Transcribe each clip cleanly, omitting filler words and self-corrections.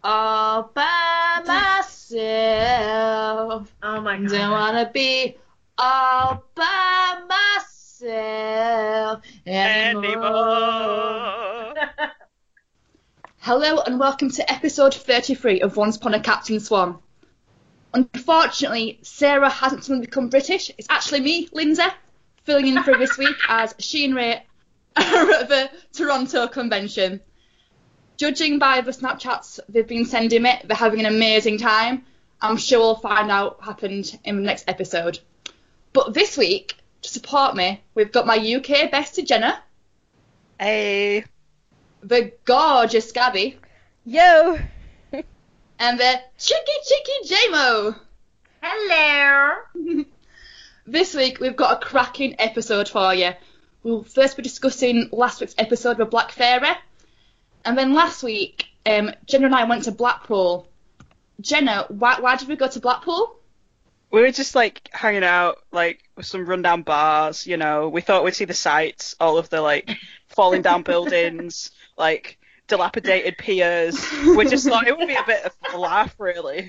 all by myself. Oh my god. Don't wanna be all by myself anymore. Hello and welcome to episode 33 of Once Upon a Captain Swan. Unfortunately, Sarah hasn't suddenly become British. It's actually me, Lindsay, filling in for this week as she and Ray are at the Toronto Convention. Judging by the Snapchats they've been sending me, they're having an amazing time. I'm sure we'll find out what happened in the next episode. But this week, to support me, we've got my UK bestie Jenna. Hey. The gorgeous Gabby. Yo. And the cheeky J-Mo. Hello. This week we've got a cracking episode for you. We'll first be discussing last week's episode with Black Fairy. And then last week, Jenna and I went to Blackpool. Jenna, why did we go to Blackpool? We were just hanging out with some rundown bars, you know. We thought we'd see the sights, all of the falling down buildings, dilapidated piers. We just thought it would be a bit of a laugh, really.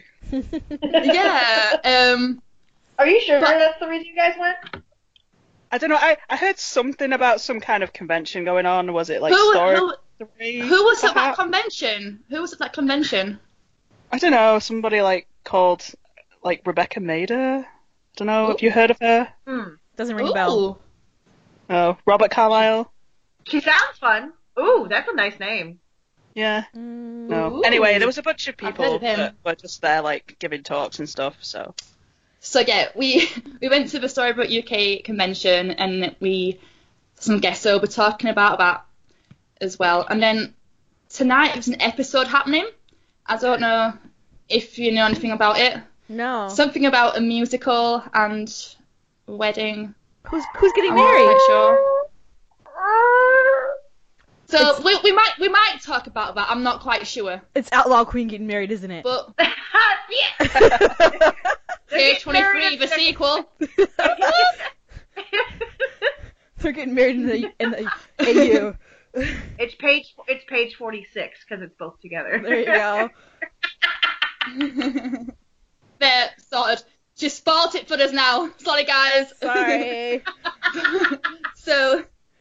Yeah. Are you sure that's the reason you guys went? I don't know. I heard something about some kind of convention going on. Was it Who was at that perhaps? convention? Who was at that convention? I don't know. Somebody called Rebecca Mader. I don't know. Ooh. Have you heard of her? Doesn't ring a bell. Ooh. Oh, Robert Carlyle. She sounds fun. Ooh, that's a nice name. Yeah. No. Ooh. Anyway, there was a bunch of I've heard people of him. that were just there, giving talks and stuff. So yeah, we went to the Storybook UK convention and some guests over talking about that as well. And then tonight there's an episode happening. I don't know if you know anything about it. No. Something about a musical and a wedding. Who's getting I'm not married? quite sure. So we might talk about that. I'm not quite sure. It's Outlaw Queen getting married, isn't it? But Yeah. Page 23, the sequel. They're getting married in the AU. It's page 46 because it's both together. There you go. They're sorted. She spoiled it for us now. Sorry, guys. Sorry. So,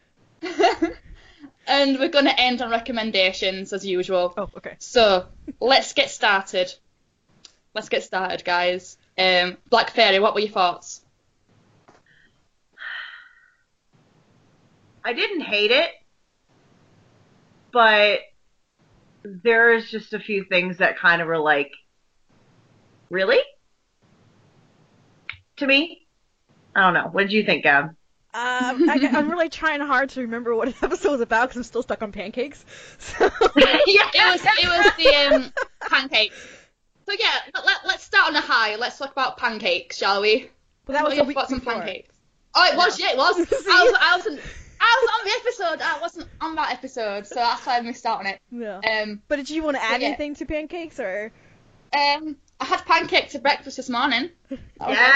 and we're going to end on recommendations as usual. Oh, okay. So, let's get started. Guys. Black Fairy, what were your thoughts? I didn't hate it, but there's just a few things that kind of were really? To me? I don't know. What did you think, Gab? I'm really trying hard to remember what the episode was about because I'm still stuck on pancakes. So. Yeah, it was the pancakes. So yeah, let's start on a high. Let's talk about pancakes, shall we? Well, that was What a are week your thoughts on before. pancakes? Oh, it was. Yeah, it was. See? I was on the episode. I wasn't on that episode, so that's why I missed out on it. Yeah. But did you want to add yeah. anything to pancakes or? I had pancakes for breakfast this morning. That was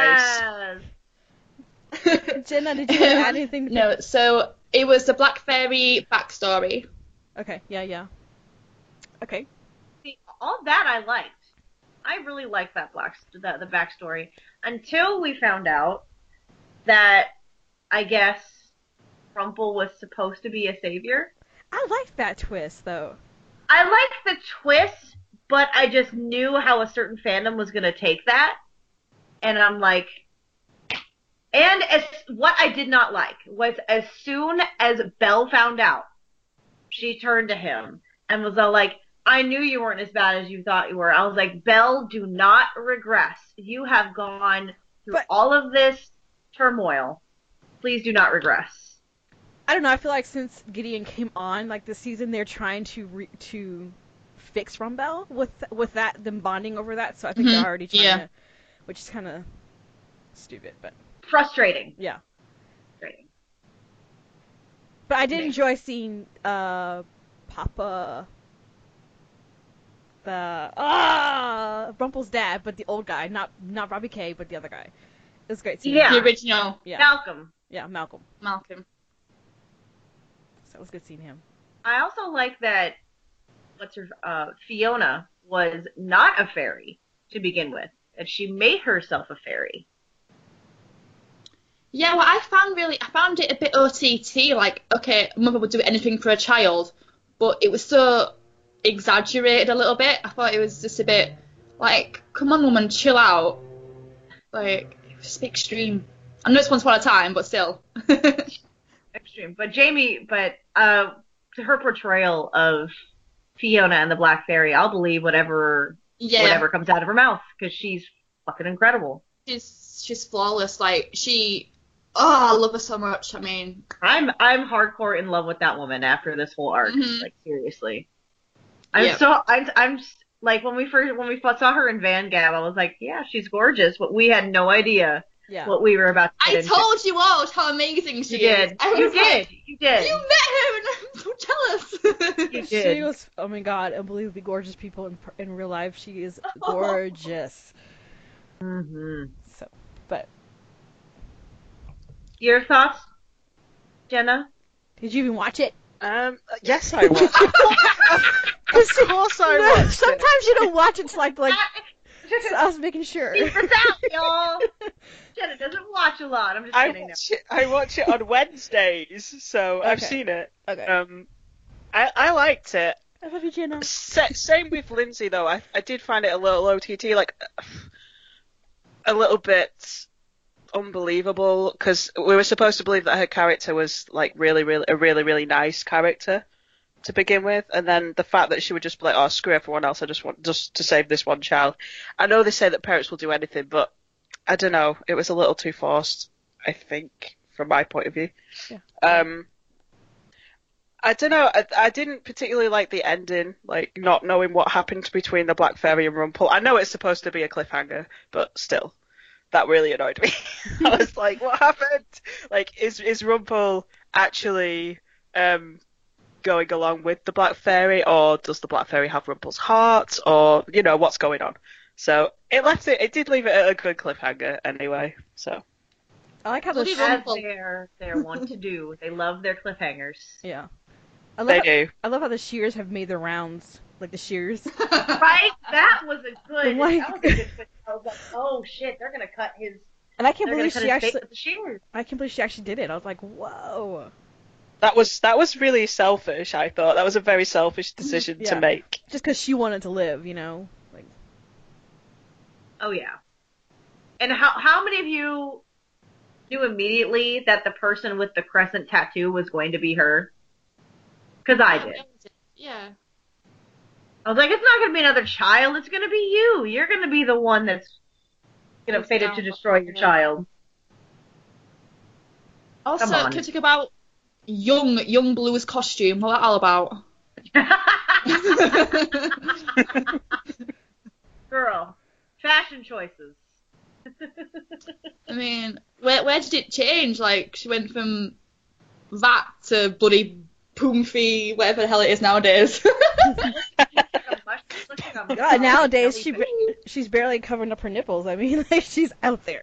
Yes! Jenna, did you want to add anything to No, so it was the Black Fairy backstory. Okay, yeah. Okay. See, all that I liked. I really liked the backstory until we found out that I guess Rumple was supposed to be a savior. I liked that twist, though. I liked the twist, but I just knew how a certain fandom was going to take that. And I'm like... And what I did not like was as soon as Belle found out, she turned to him and was all like, I knew you weren't as bad as you thought you were. I was like, Belle, do not regress. You have gone through all of this turmoil. Please do not regress. I don't know. I feel like since Gideon came on, this season, they're trying to fix Rumbelle with them bonding over that. So I think they're already trying to, which is kind of stupid, but frustrating. Yeah. Frustrating. But I did enjoy seeing Papa, Rumple's dad, but the old guy, not Robbie K, but the other guy. It was great seeing him. The original. Yeah. Malcolm. Yeah, Malcolm. Malcolm. So it was good seeing him. I also like that Fiona was not a fairy to begin with, and she made herself a fairy. Yeah, well, I found it a bit OTT. Like, okay, a mother would do anything for a child, but it was so exaggerated a little bit. I thought it was just a bit like, come on, woman, chill out. Like, it was a bit extreme. I know it's Once Upon a Time, but still. Extreme. But to her portrayal of Fiona and the Black Fairy, I'll believe whatever comes out of her mouth, because she's fucking incredible. She's flawless. Like, I love her so much. I mean, I'm hardcore in love with that woman after this whole arc. Mm-hmm. Like, seriously. I'm like, when we saw her in Van Gab, I was like, yeah, she's gorgeous, but we had no idea what we were about to get into. I told you all how amazing she is. You did. You met her, and I'm so jealous. You did. She was, oh my god, unbelievably gorgeous people in real life. She is gorgeous. Mm-hmm. So, but your thoughts, Jenna? Did you even watch it? Yes, I watched it. Of course I watched Sometimes it. you don't watch it, like so I was making sure. Secrets out, y'all. Jenna doesn't watch a lot. I'm just kidding. I watch it on Wednesdays, so I've seen it. Okay. I liked it. I love you, Jenna. Same with Lindsay, though. I did find it a little OTT, like a little bit unbelievable, because we were supposed to believe that her character was like a really nice character to begin with, and then the fact that she would just be like, oh, screw everyone else, I just want to save this one child. I know they say that parents will do anything, but I don't know, it was a little too forced, I think, from my point of view. Yeah. I don't know, I didn't particularly like the ending, like not knowing what happened between the Black Fairy and Rumpel. I know it's supposed to be a cliffhanger, but still, that really annoyed me. I was like, what happened? Like, is Rumpel actually going along with the Black Fairy, or does the Black Fairy have Rumpel's heart, or, you know, what's going on? So it did leave it at a good cliffhanger anyway, so. I like how they're wont to do. They love their cliffhangers. Yeah. They do. I love how the shears have made their rounds, like the shears. Right? That was a good Like- twist. I was like, oh shit, they're gonna cut his. And I can't They're believe gonna she cut his actually. face with the shears. I can't believe she actually did it. I was like, whoa. That was really selfish, I thought. That was a very selfish decision to make. Just because she wanted to live, you know. Like. Oh yeah. And how many of you knew immediately that the person with the crescent tattoo was going to be her? Because I did. Yeah. I was like, it's not going to be another child. It's going to be you. You're going to be the one that's fated to destroy your child. Also, can we talk about young Blue's costume? What's that all about? Girl, fashion choices. I mean, where did it change? Like, she went from that to bloody Poomfy, whatever the hell it is nowadays. God, nowadays she's barely covering up her nipples. I mean, like, she's out there.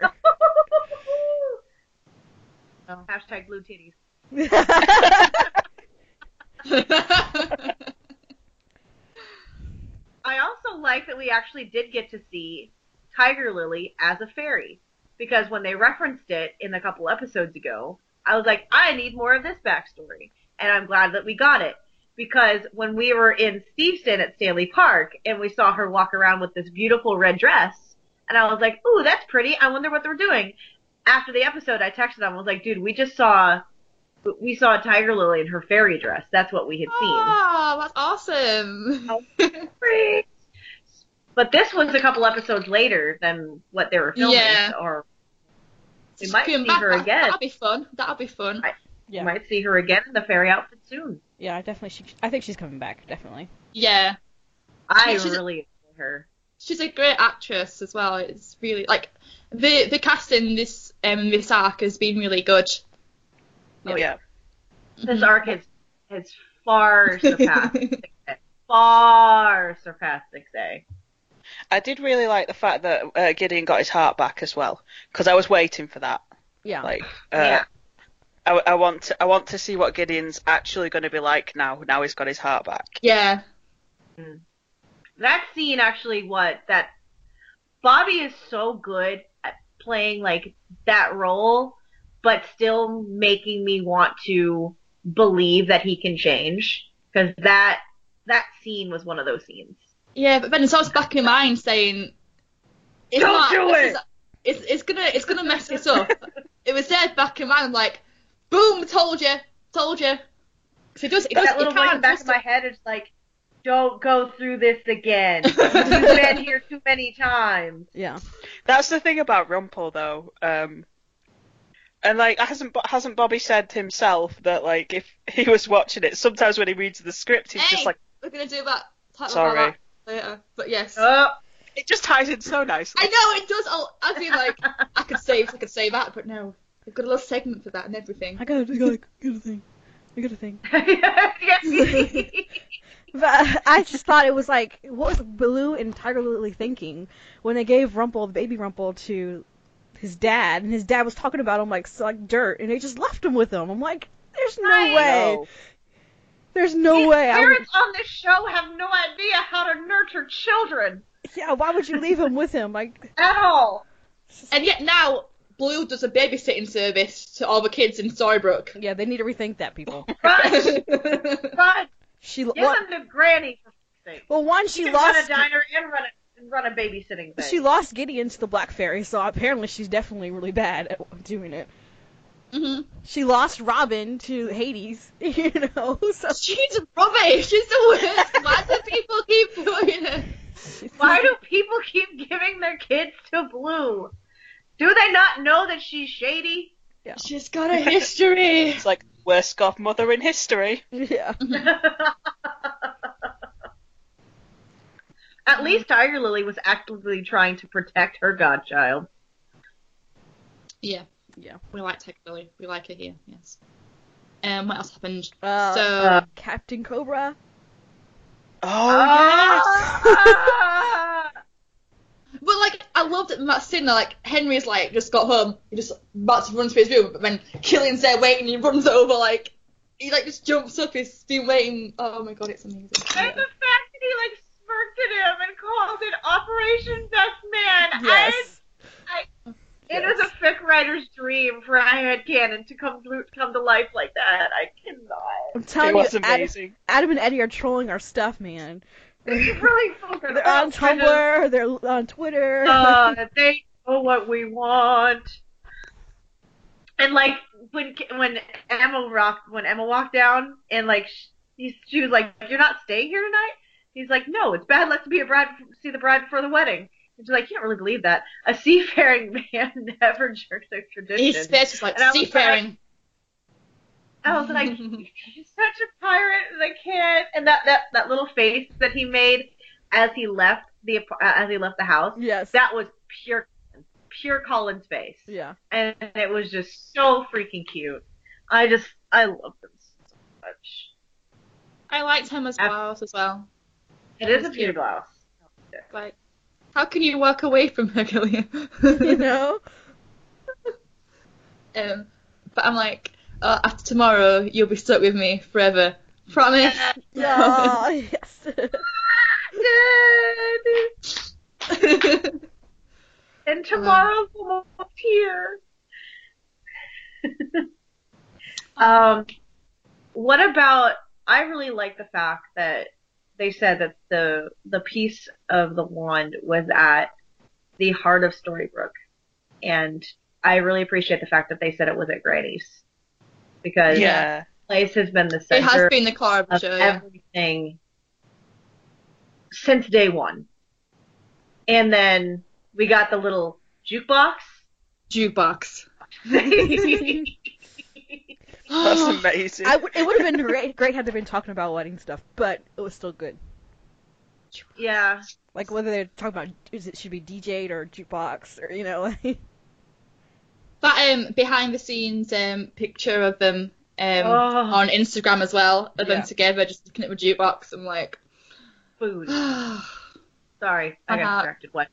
Hashtag blue titties. I also like that we actually did get to see Tiger Lily as a fairy, because when they referenced it in a couple episodes ago, I was like, I need more of this backstory, and I'm glad that we got it, because when we were in Steveston at Stanley Park and we saw her walk around with this beautiful red dress, and I was like, ooh, that's pretty, I wonder what they're doing. After the episode, I texted them, I was like, dude, we saw Tiger Lily in her fairy dress. That's what we had seen. Oh, that's awesome. Great. But this was a couple episodes later than what they were filming. Yeah. Or we might see her again. That'll be fun. You might see her again in the fairy outfit soon. Yeah, definitely. I think she's coming back, definitely. Yeah. I really enjoy her. She's a great actress as well. It's really, like, the casting this arc has been really good. Oh yeah. This arc has far surpassed 6A. Far surpassed 6A. I did really like the fact that Gideon got his heart back as well, because I was waiting for that. Yeah. Like, I want to see what Gideon's actually going to be like now. Now he's got his heart back. Yeah. That scene actually, that Bobby is so good at playing like that role, but still making me want to believe that he can change. Because that scene was one of those scenes. Yeah, but then it's always back in my mind saying, Don't do it! It's gonna mess this up. It was there back in my mind, like, boom, told you. So it does, that little voice in the back of my head is like, don't go through this again. You've been here too many times. Yeah. That's the thing about Rumpel, though. And like, hasn't Bobby said himself that like if he was watching it, sometimes when he reads the script, he's just like, we're gonna do that. Sorry. About that later, but yes. It just ties in so nicely. I know it does. I feel like I could say that, but no, we've got a little segment for that and everything. I got a thing. Yes. But I just thought it was like, what was Baloo and Tiger Lily thinking when they gave baby Rumpel to his dad, and his dad was talking about him like dirt, and they just left him with him. I'm like, there's no way. No. There's no These way. parents on this show have no idea how to nurture children. Yeah, why would you leave him with him? Like, at all. And yet now, Blue does a babysitting service to all the kids in Storybrooke. yeah, they need to rethink that, people. Run! She Give them to Granny for fuck's sake. well, one, She she can run lost a diner and run a babysitting thing. she lost Gideon to the Black Fairy, so apparently she's definitely really bad at doing it. Mm-hmm. She lost Robin to Hades, you know. So She's rubbish. She's the worst. Why do people keep doing it? Why do people keep giving their kids to Blue? Do they not know that she's shady? yeah, She's got a history. It's like worst godmother in history. yeah. At least Tiger Lily was actively trying to protect her godchild. Yeah. Yeah. We like Tiger Lily. We like her here. Yes. What else happened? Captain Cobra. Oh, But like, I loved it in that scene. Like, Henry's like just got home. He just about to run to his room, but then Killian's there waiting. He runs over. Like, he like just jumps up. He's been waiting. Oh my god, it's amazing. And the fact that he like smirked at him and called it Operation Best Man. Yes. It was a fic writer's dream for a headcanon to come to life like that. I cannot. I'm it telling was you, amazing. Adam and Eddie are trolling our stuff, man. It's really fucking. They're on Tumblr, they're on Twitter. They know what we want. And like when Emma walked down and like she was like, "You're not staying here tonight?" He's like, "No, it's bad luck to see the bride before the wedding." And she's like, "You don't really believe that. A seafaring man never jerks their tradition." His face is like seafaring. I was like, he's such a pirate, and I can't. And that little face that he made as he left the house, Yes. that was pure Colin's face. Yeah. And it was just so freaking cute. I love them so much. I liked Emma's blouse as well. It is a cute blouse. Like, how can you walk away from her, Killian? You know? But I'm like, after tomorrow, you'll be stuck with me forever. Promise? Oh, yes. And tomorrow's almost here. What about, I really like the fact that they said that the piece of the wand was at the heart of Storybrooke. And I really appreciate the fact that they said it was at Granny's. Because Yeah. the place has been the It center has been the core of the of show, yeah. everything since day one. And then we got the little jukebox. Jukebox. That's amazing. It would have been great had they been talking about wedding stuff, but it was still good. Yeah. Like whether they're talking about should be DJ'd or jukebox or, you know, like... That behind the scenes picture of them on Instagram as well, of them together just looking at the jukebox. I'm like, Food. Sorry, I got distracted. What?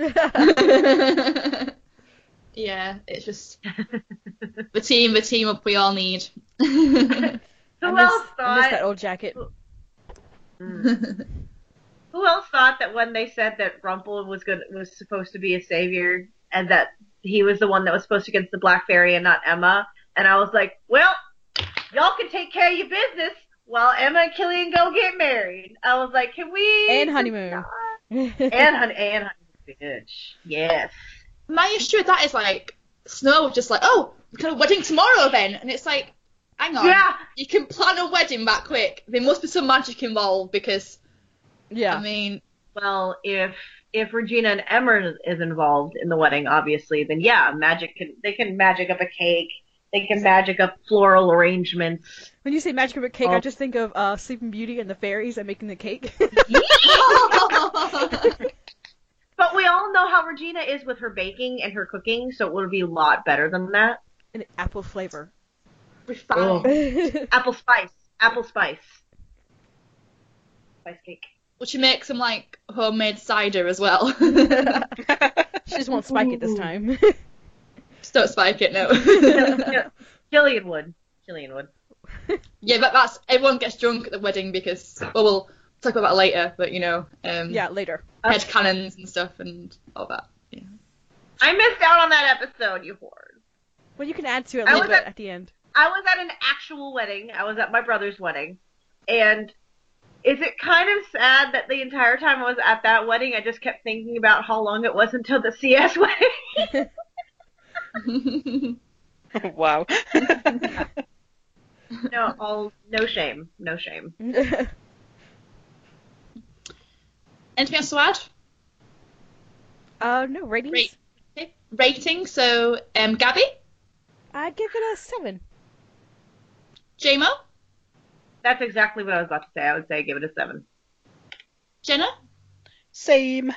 yeah, it's just the team up we all need. Who else I miss thought? that old jacket. Who else thought that when they said that Rumpel was supposed to be a savior and that he was the one that was supposed to get the Black Fairy and not Emma? And I was like, well, y'all can take care of your business while Emma and Killian go get married. I was like, can we? And honeymoon. and honeymoon, bitch. Yes. My issue with that is like Snow was just like, oh, we've got a wedding tomorrow then, and it's like, hang on, Yeah. you can plan a wedding that quick. There must be some magic involved because, Yeah. I mean, Well, if Regina and Emma is involved in the wedding, obviously, then yeah, they can magic up a cake. They can magic up floral arrangements. When you say magic of a cake, I just think of Sleeping Beauty and the fairies and making the cake. But we all know how Regina is with her baking and her cooking, so it would be a lot better than that. An apple flavor. refined. Apple spice. Spice cake. Would you make some like homemade cider as well? She just won't spike it this time. Just don't spike it, no. Killian would. Yeah, but that's everyone gets drunk at the wedding because we'll talk about that later. But you know, Yeah, later. head cannons and stuff and all that. Yeah. I missed out on that episode, you whore. Well, you can add to it a little bit at the end. I was at an actual wedding. I was at my brother's wedding. And is it kind of sad that the entire time I was at that wedding, I just kept thinking about how long it was until the CS wedding? Wow. No shame. Anything else to add? No, ratings? Okay. Rating. So, Gabby, I'd give it a 7. JMO, That's exactly what I was about to say. I would say give it a 7. Jenna. Same.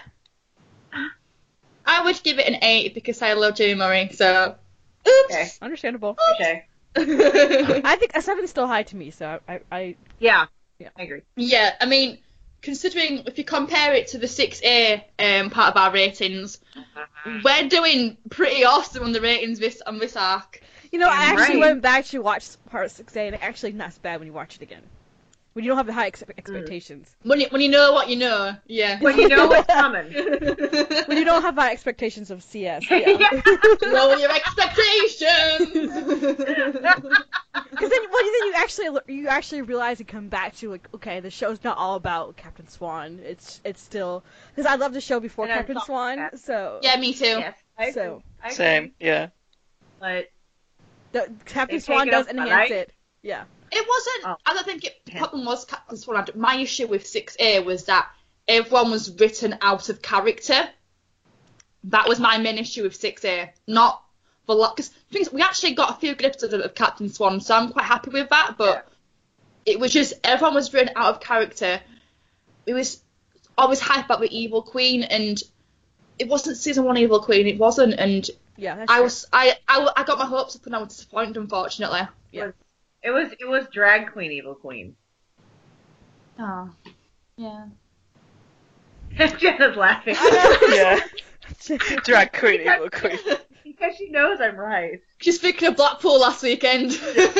I would give it an 8 because I love Jamie Murray. So, oops. Okay. Understandable. Okay. I think a 7 is still high to me, so I Yeah. Yeah. I agree. Yeah, I mean, considering if you compare it to the 6A part of our ratings, we're doing pretty awesome on the ratings on this arc. You know, I actually Right. went back to watch part 6A, and it actually not as bad when you watch it again. When you don't have the high expectations. When you know what you know, yeah. When you know what's coming. When you don't have high expectations of CS. Yeah. Yeah. Lower your expectations. Because then you actually realize and come back to like, okay, the show's not all about Captain Swan. It's still because I loved the show before And I Captain saw Swan, that. so Yeah, me too. Yes. I agree. So- I agree. Same. Yeah. But Captain They Swan take it does up, enhance right? it. Yeah. It wasn't. Oh. I don't think the problem was Captain Swan. My issue with 6A was that everyone was written out of character. That was my main issue with 6A. Not the lot, because we actually got a few good episodes of Captain Swan, so I'm quite happy with that. But it was just everyone was written out of character. It was always hype about the Evil Queen, and it wasn't season 1 Evil Queen. It wasn't, and Yeah. That's I true. was I got my hopes up and I was disappointed, unfortunately. it was drag queen, Evil Queen. Oh, yeah. Jenna's laughing. Yeah. Drag queen, evil queen. Because she knows I'm right. She's speaking of Blackpool last weekend.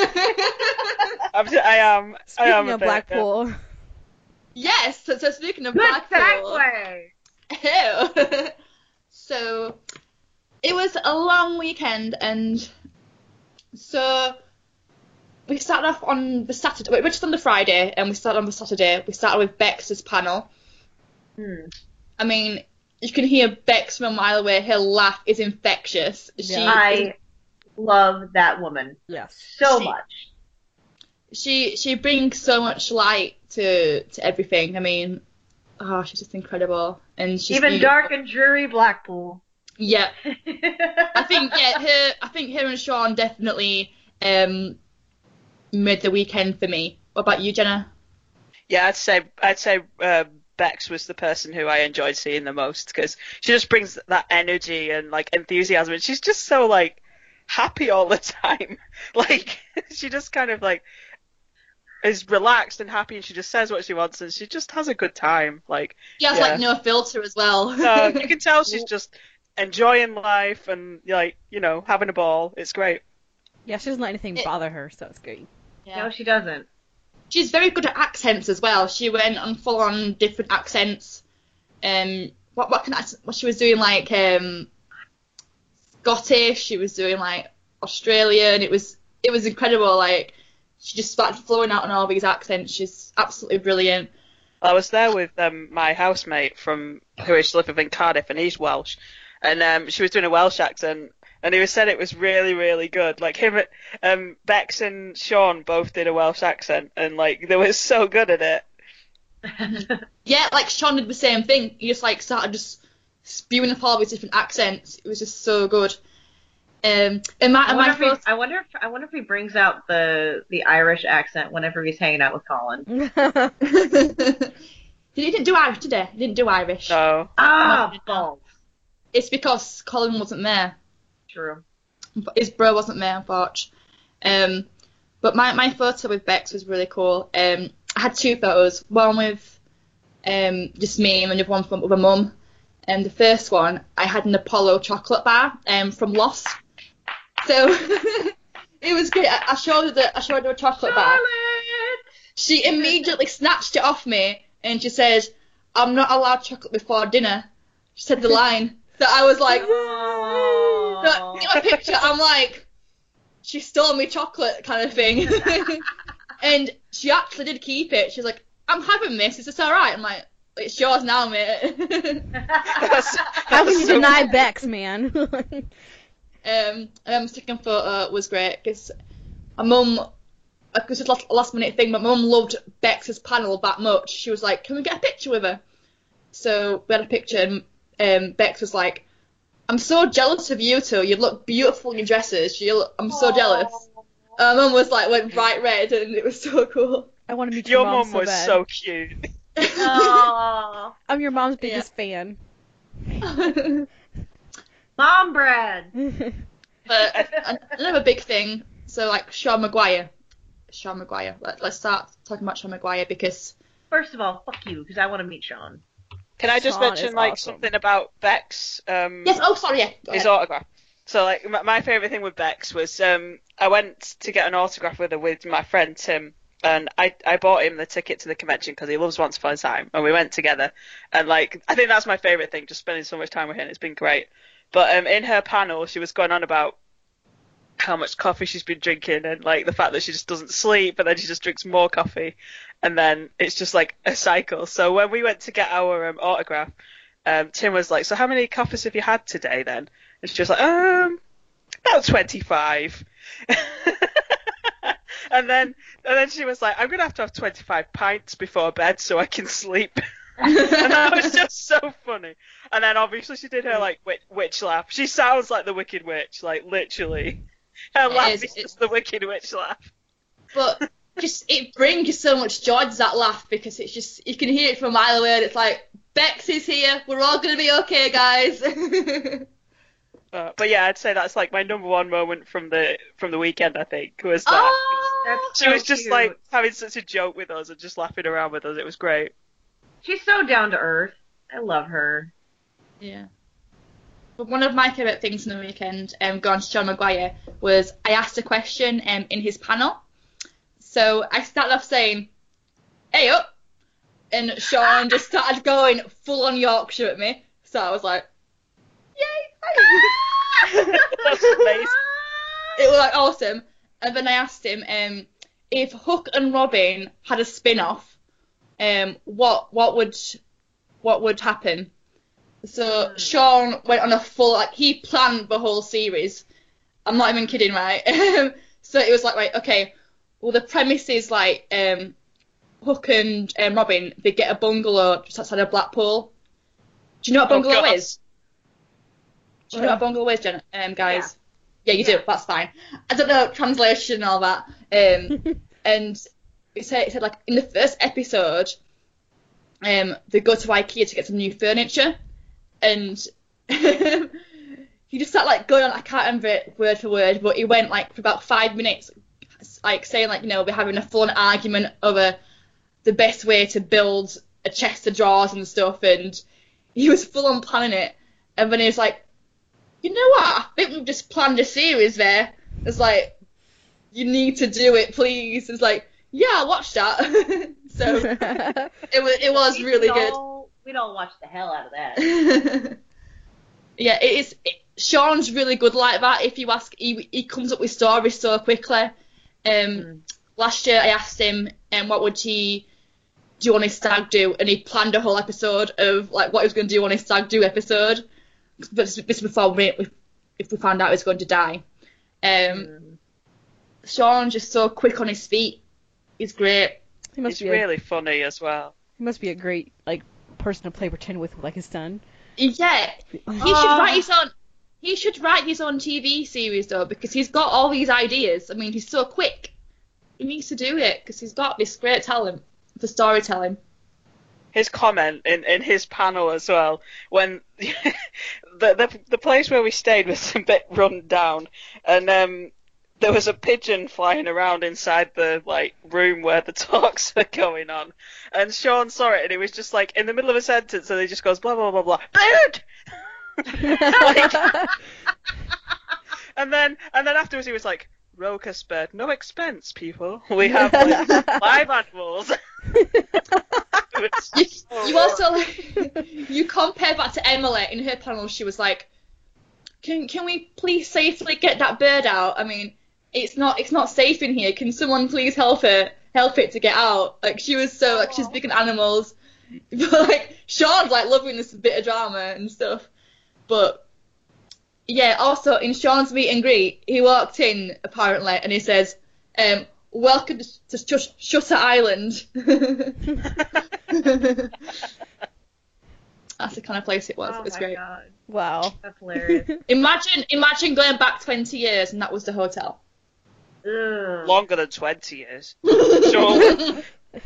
I am. Speaking a of bit, Blackpool, Yes, so speaking of Good Blackpool. segue. Ew. So, it was a long weekend, and so we started off on the Saturday. We're just on the Friday, and we started on the Saturday. We started with Bex's panel. I mean, you can hear Bex from a mile away. Her laugh is infectious. Yeah. I love that woman yes. so She- much. She brings so much light to everything. I mean, she's just incredible, and she's Even beautiful. dark and dreary Blackpool. Yeah, I think her and Sean definitely made the weekend for me. What about you, Jenna? Yeah, I'd say Bex was the person who I enjoyed seeing the most because she just brings that energy and like enthusiasm, and she's just so like happy all the time. Like she just kind of like is relaxed and happy, and she just says what she wants, and she just has a good time. Like She has like no filter as well. no, you can tell she's just enjoying life and like having a ball. It's great. Yeah, she doesn't let anything bother her, so it's great. Yeah. No, she doesn't. she's very good at accents as well. She went on full on different accents. What she was doing, like Scottish. She was doing like Australian. It was incredible. Like, she just started flowing out on all these accents. She's absolutely brilliant. I was there with my housemate who used to live in Cardiff, and he's Welsh, and she was doing a Welsh accent, and he said it was really, really good. Like, Bex and Sean both did a Welsh accent, and like they were so good at it. Yeah, like Sean did the same thing. He just like started just spewing up all these different accents. It was just so good. I wonder if he brings out the Irish accent whenever he's hanging out with Colin. He didn't do Irish today. He didn't do Irish. No. Balls. It's because Colin wasn't there. True. His bro wasn't there, unfortunately. But my photo with Bex was really cool. I had 2 photos. One with just me, and another one with my mum. And the first one, I had an Apollo chocolate bar from Lost. So it was great. I showed her a chocolate bar. She immediately snatched it off me, and she said, "I'm not allowed chocolate before dinner." She said the line. So I was like, so, in my picture, I'm like, she stole me chocolate kind of thing. And she actually did keep it. She was like, "I'm having this. Is this all right?" I'm like, "It's yours now, mate." How can you deny Bex, man? And my second photo was great because my mum, it was just a last minute thing, but my mum loved Bex's panel that much. She was like, "Can we get a picture with her?" So we had a picture, and Bex was like, "I'm so jealous of you two. You look beautiful in your dresses. I'm so jealous." My mum was like, went bright red, and it was so cool. I want to meet your mom mum was bad. so cute. Aww. I'm your mom's biggest fan. Mom bread. But another big thing, so like Sean Maguire. Let's start talking about Sean Maguire because... First of all, fuck you, because I want to meet Sean. Can I just Sean mention is like awesome. something about Bex? Yes. Oh, sorry. Yeah. Go His ahead. autograph. So like my favourite thing with Bex was I went to get an autograph with her with my friend Tim, and I bought him the ticket to the convention because he loves Once Upon a Time, and we went together, and like I think that's my favourite thing, just spending so much time with him. It's been great. But in her panel, she was going on about how much coffee she's been drinking, and like the fact that she just doesn't sleep, and then she just drinks more coffee, and then it's just like a cycle. So when we went to get our autograph, Tim was like, "So how many coffees have you had today then?" And she was like, "About 25." and then she was like, "I'm gonna have to have 25 pints before bed so I can sleep." And that was just so funny. And then obviously she did her like witch laugh. She sounds like the Wicked Witch, like literally. Her laugh is just the Wicked Witch laugh. But just it brings so much joy to that laugh because it's just you can hear it from a mile away. And it's like Bex is here. We're all gonna be okay, guys. But yeah, I'd say that's like my number one moment from the weekend. I think was that That's she so was just cute. like having such a joke with us and just laughing around with us. It was great. She's so down to earth. I love her. Yeah. But one of my favourite things in the weekend, going to Sean Maguire, was I asked a question in his panel. So I started off saying, "Hey up," and Sean just started going full on Yorkshire at me. So I was like, "Yay!" That's amazing. It was like awesome. And then I asked him if Hook and Robin had a spin-off, what would happen? So Sean went on a full, like, he planned the whole series. I'm not even kidding, right? So it was like, right, okay, well, the premise is like Hook and Robin, they get a bungalow just outside of Blackpool. Do you know what a bungalow God. is? Do you know what a bungalow is, guys? Yeah, you do. That's fine. I don't know translation and all that. And it said like in the first episode, they go to IKEA to get some new furniture, and he just started like going on. I can't remember it word for word, but he went like for about 5 minutes, like saying like we're having a full argument over the best way to build a chest of drawers and stuff, and he was full on planning it, and then he was like, "You know what? I think we've just planned a series there." It's like, "You need to do it, please." It's like, Yeah, I watched that. So it was really good. We'd all watch the hell out of that. Yeah, it is. Sean's really good like that. If you ask, he comes up with stories so quickly. Last year I asked him, what would he do on his stag do, and he planned a whole episode of like what he was going to do on his stag do episode. This before if we found out he was going to die. Sean's just so quick on his feet. He's great. He's really funny as well. He must be a great person to play pretend with like his son. Yeah, he should write his own TV series though, because he's got all these ideas. I mean, he's so quick. He needs to do it because he's got this great talent for storytelling. His comment in his panel as well, when the place where we stayed was a bit run down, and there was a pigeon flying around inside the room where the talks were going on, and Sean saw it and he was just like in the middle of a sentence and he just goes blah blah blah blah bird. and then afterwards he was like, Roka spared no expense, people. We have live animals. You also you compare that to Emily in her panel. She was like, can we please safely get that bird out? I mean, it's not safe in here. Can someone please help it to get out? Like, she was so she's big in animals. But Sean's loving this bit of drama and stuff. But yeah, also in Sean's meet and greet, he walked in apparently and he says, welcome to Shutter Island. That's the kind of place it was. It was great. God. Wow. That's hilarious. Imagine going back 20 years and that was the hotel. Ugh. Longer than 20 years. Sure.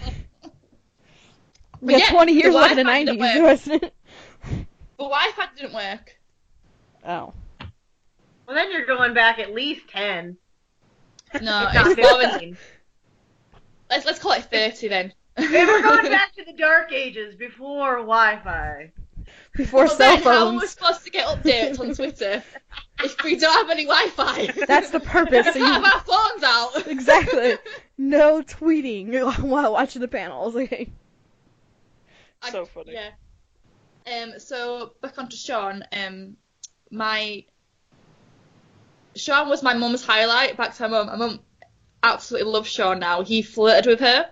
Yeah, 20 years like in the 90s, wasn't it? The Wi-Fi didn't work. Oh. Well, then you're going back at least 10. No, If not it's more than 15. let's call it 30 then. Maybe we're going back to the dark ages before Wi-Fi. Before Well, cell then, how are we phones. supposed to get updates on Twitter if we don't have any Wi-Fi? That's the purpose. We can't have our phones out. Exactly. No tweeting while watching the panels. Okay. So funny. Yeah. So back onto Sean. Sean was my mum's highlight back to my mum. My mum absolutely loves Sean now. He flirted with her.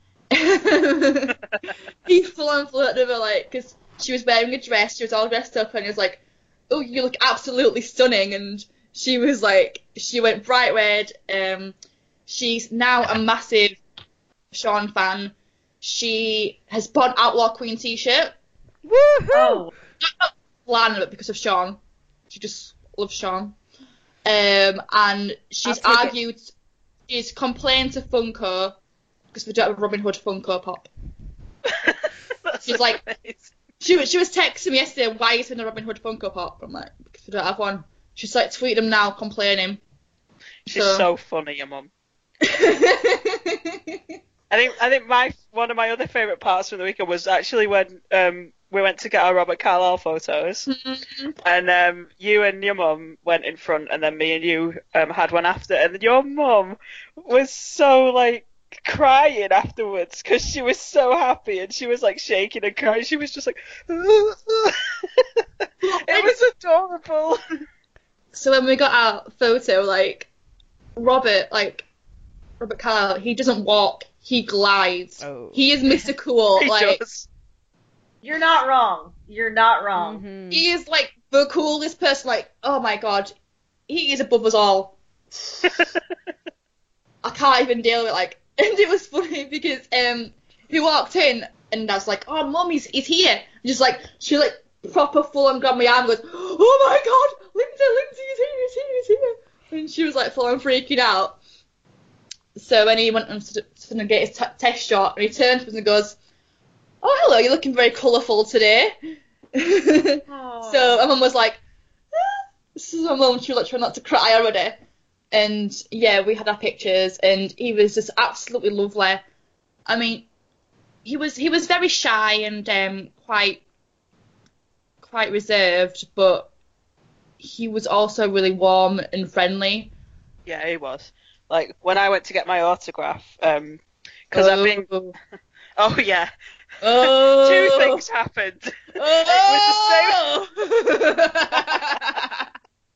He full on flirted with her, because she was wearing a dress. She was all dressed up, and he was like, "Oh, you look absolutely stunning." And she was like, she went bright red. She's now a massive Sean fan. She has bought an Outlaw Queen t-shirt. Woohoo! Oh. Not planned it because of Sean. She just loves Sean. And she's argued, she's complained to Funko because we don't have a Robin Hood Funko Pop. She's like, she was texting me yesterday, why are you saying a Robin Hood Funko Pop? I'm like, because we don't have one. She's like, tweet them now, complaining. She's so funny, your mum. I think one of my other favourite parts from the weekend was actually when we went to get our Robert Carlyle photos, and you and your mum went in front, and then me and you had one after, and your mum was so crying afterwards because she was so happy, and she was shaking and crying. She was just like, it was adorable. So when we got our photo, Robert Carlyle, he doesn't walk, he glides. Oh. He is Mr. Cool. He does. You're not wrong. You're not wrong. Mm-hmm. He is the coolest person. Oh my god, he is above us all. I can't even deal with it. And it was funny because he walked in and I was like, "Oh, Mum, he's here." And just she proper full on grabbed my arm and goes, "Oh my god, Lindsay, he's here. And she was full on freaking out. So when he went on to get his test shot, and he turns to us and goes, "Oh, hello, you're looking very colourful today." So my mum was like, so my mum, she was trying not to cry already. And yeah, we had our pictures, and he was just absolutely lovely. I mean, he was very shy and quite reserved, but he was also really warm and friendly. Yeah, he was. When I went to get my autograph, because I've been. Oh yeah. Oh. Two things happened. Oh. It was the same.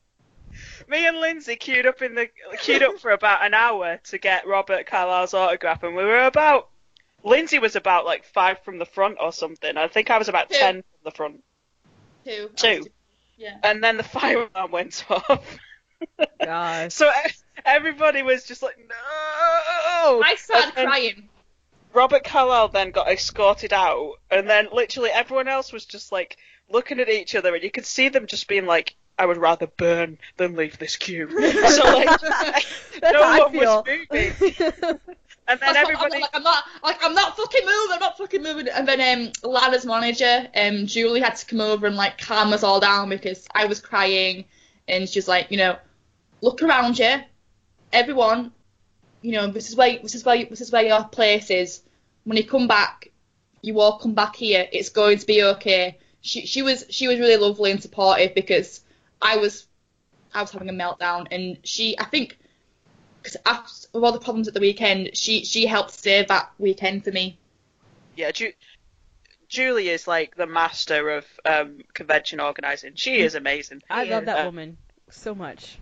Me and Lindsay queued up for about an hour to get Robert Carlyle's autograph, and Lindsay was about like 5 from the front or something. I think I was about 10 from the front. 2. Yeah. And then the fire alarm went off. Gosh. So everybody was just like, no! I started crying. Robert Carlyle then got escorted out, and then literally everyone else was just like looking at each other, and you could see them just being like, I would rather burn than leave this queue. So like, no one was moving. And then everybody, I'm not fucking moving. And then Lana's manager, Julie, had to come over and like calm us all down because I was crying, and she's like, look around you, everyone. This is where your place is. When you come back, you all come back here. It's going to be okay. She was really lovely and supportive because I was having a meltdown, and I think because of all the problems at the weekend, she helped save that weekend for me. Yeah, Julie is like the master of convention organising. She is amazing. I love that woman so much.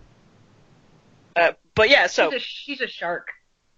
But yeah, so she's a shark.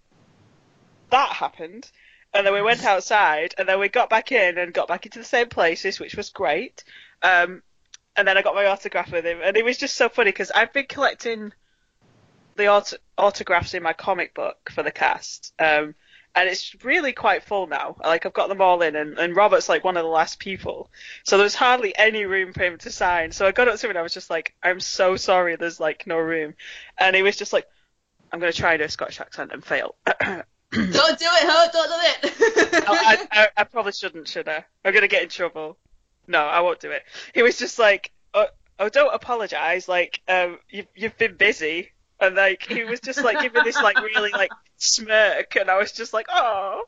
That happened, and then we went outside, and then we got back in and got back into the same places, which was great. And then I got my autograph with him, and it was just so funny because I've been collecting the autographs in my comic book for the cast, and it's really quite full now. Like, I've got them all in, and Robert's like one of the last people, so there's hardly any room for him to sign. So I got up to him and I was just like, I'm so sorry, there's like no room. And he was just like, I'm going to try and do a Scottish accent and fail. Don't do it, Ho, don't do it. I probably shouldn't, should I? I'm going to get in trouble. No, I won't do it. He was just like, oh don't apologise, like, you've been busy. And like, he was just like giving this like really like smirk, and I was just like, oh.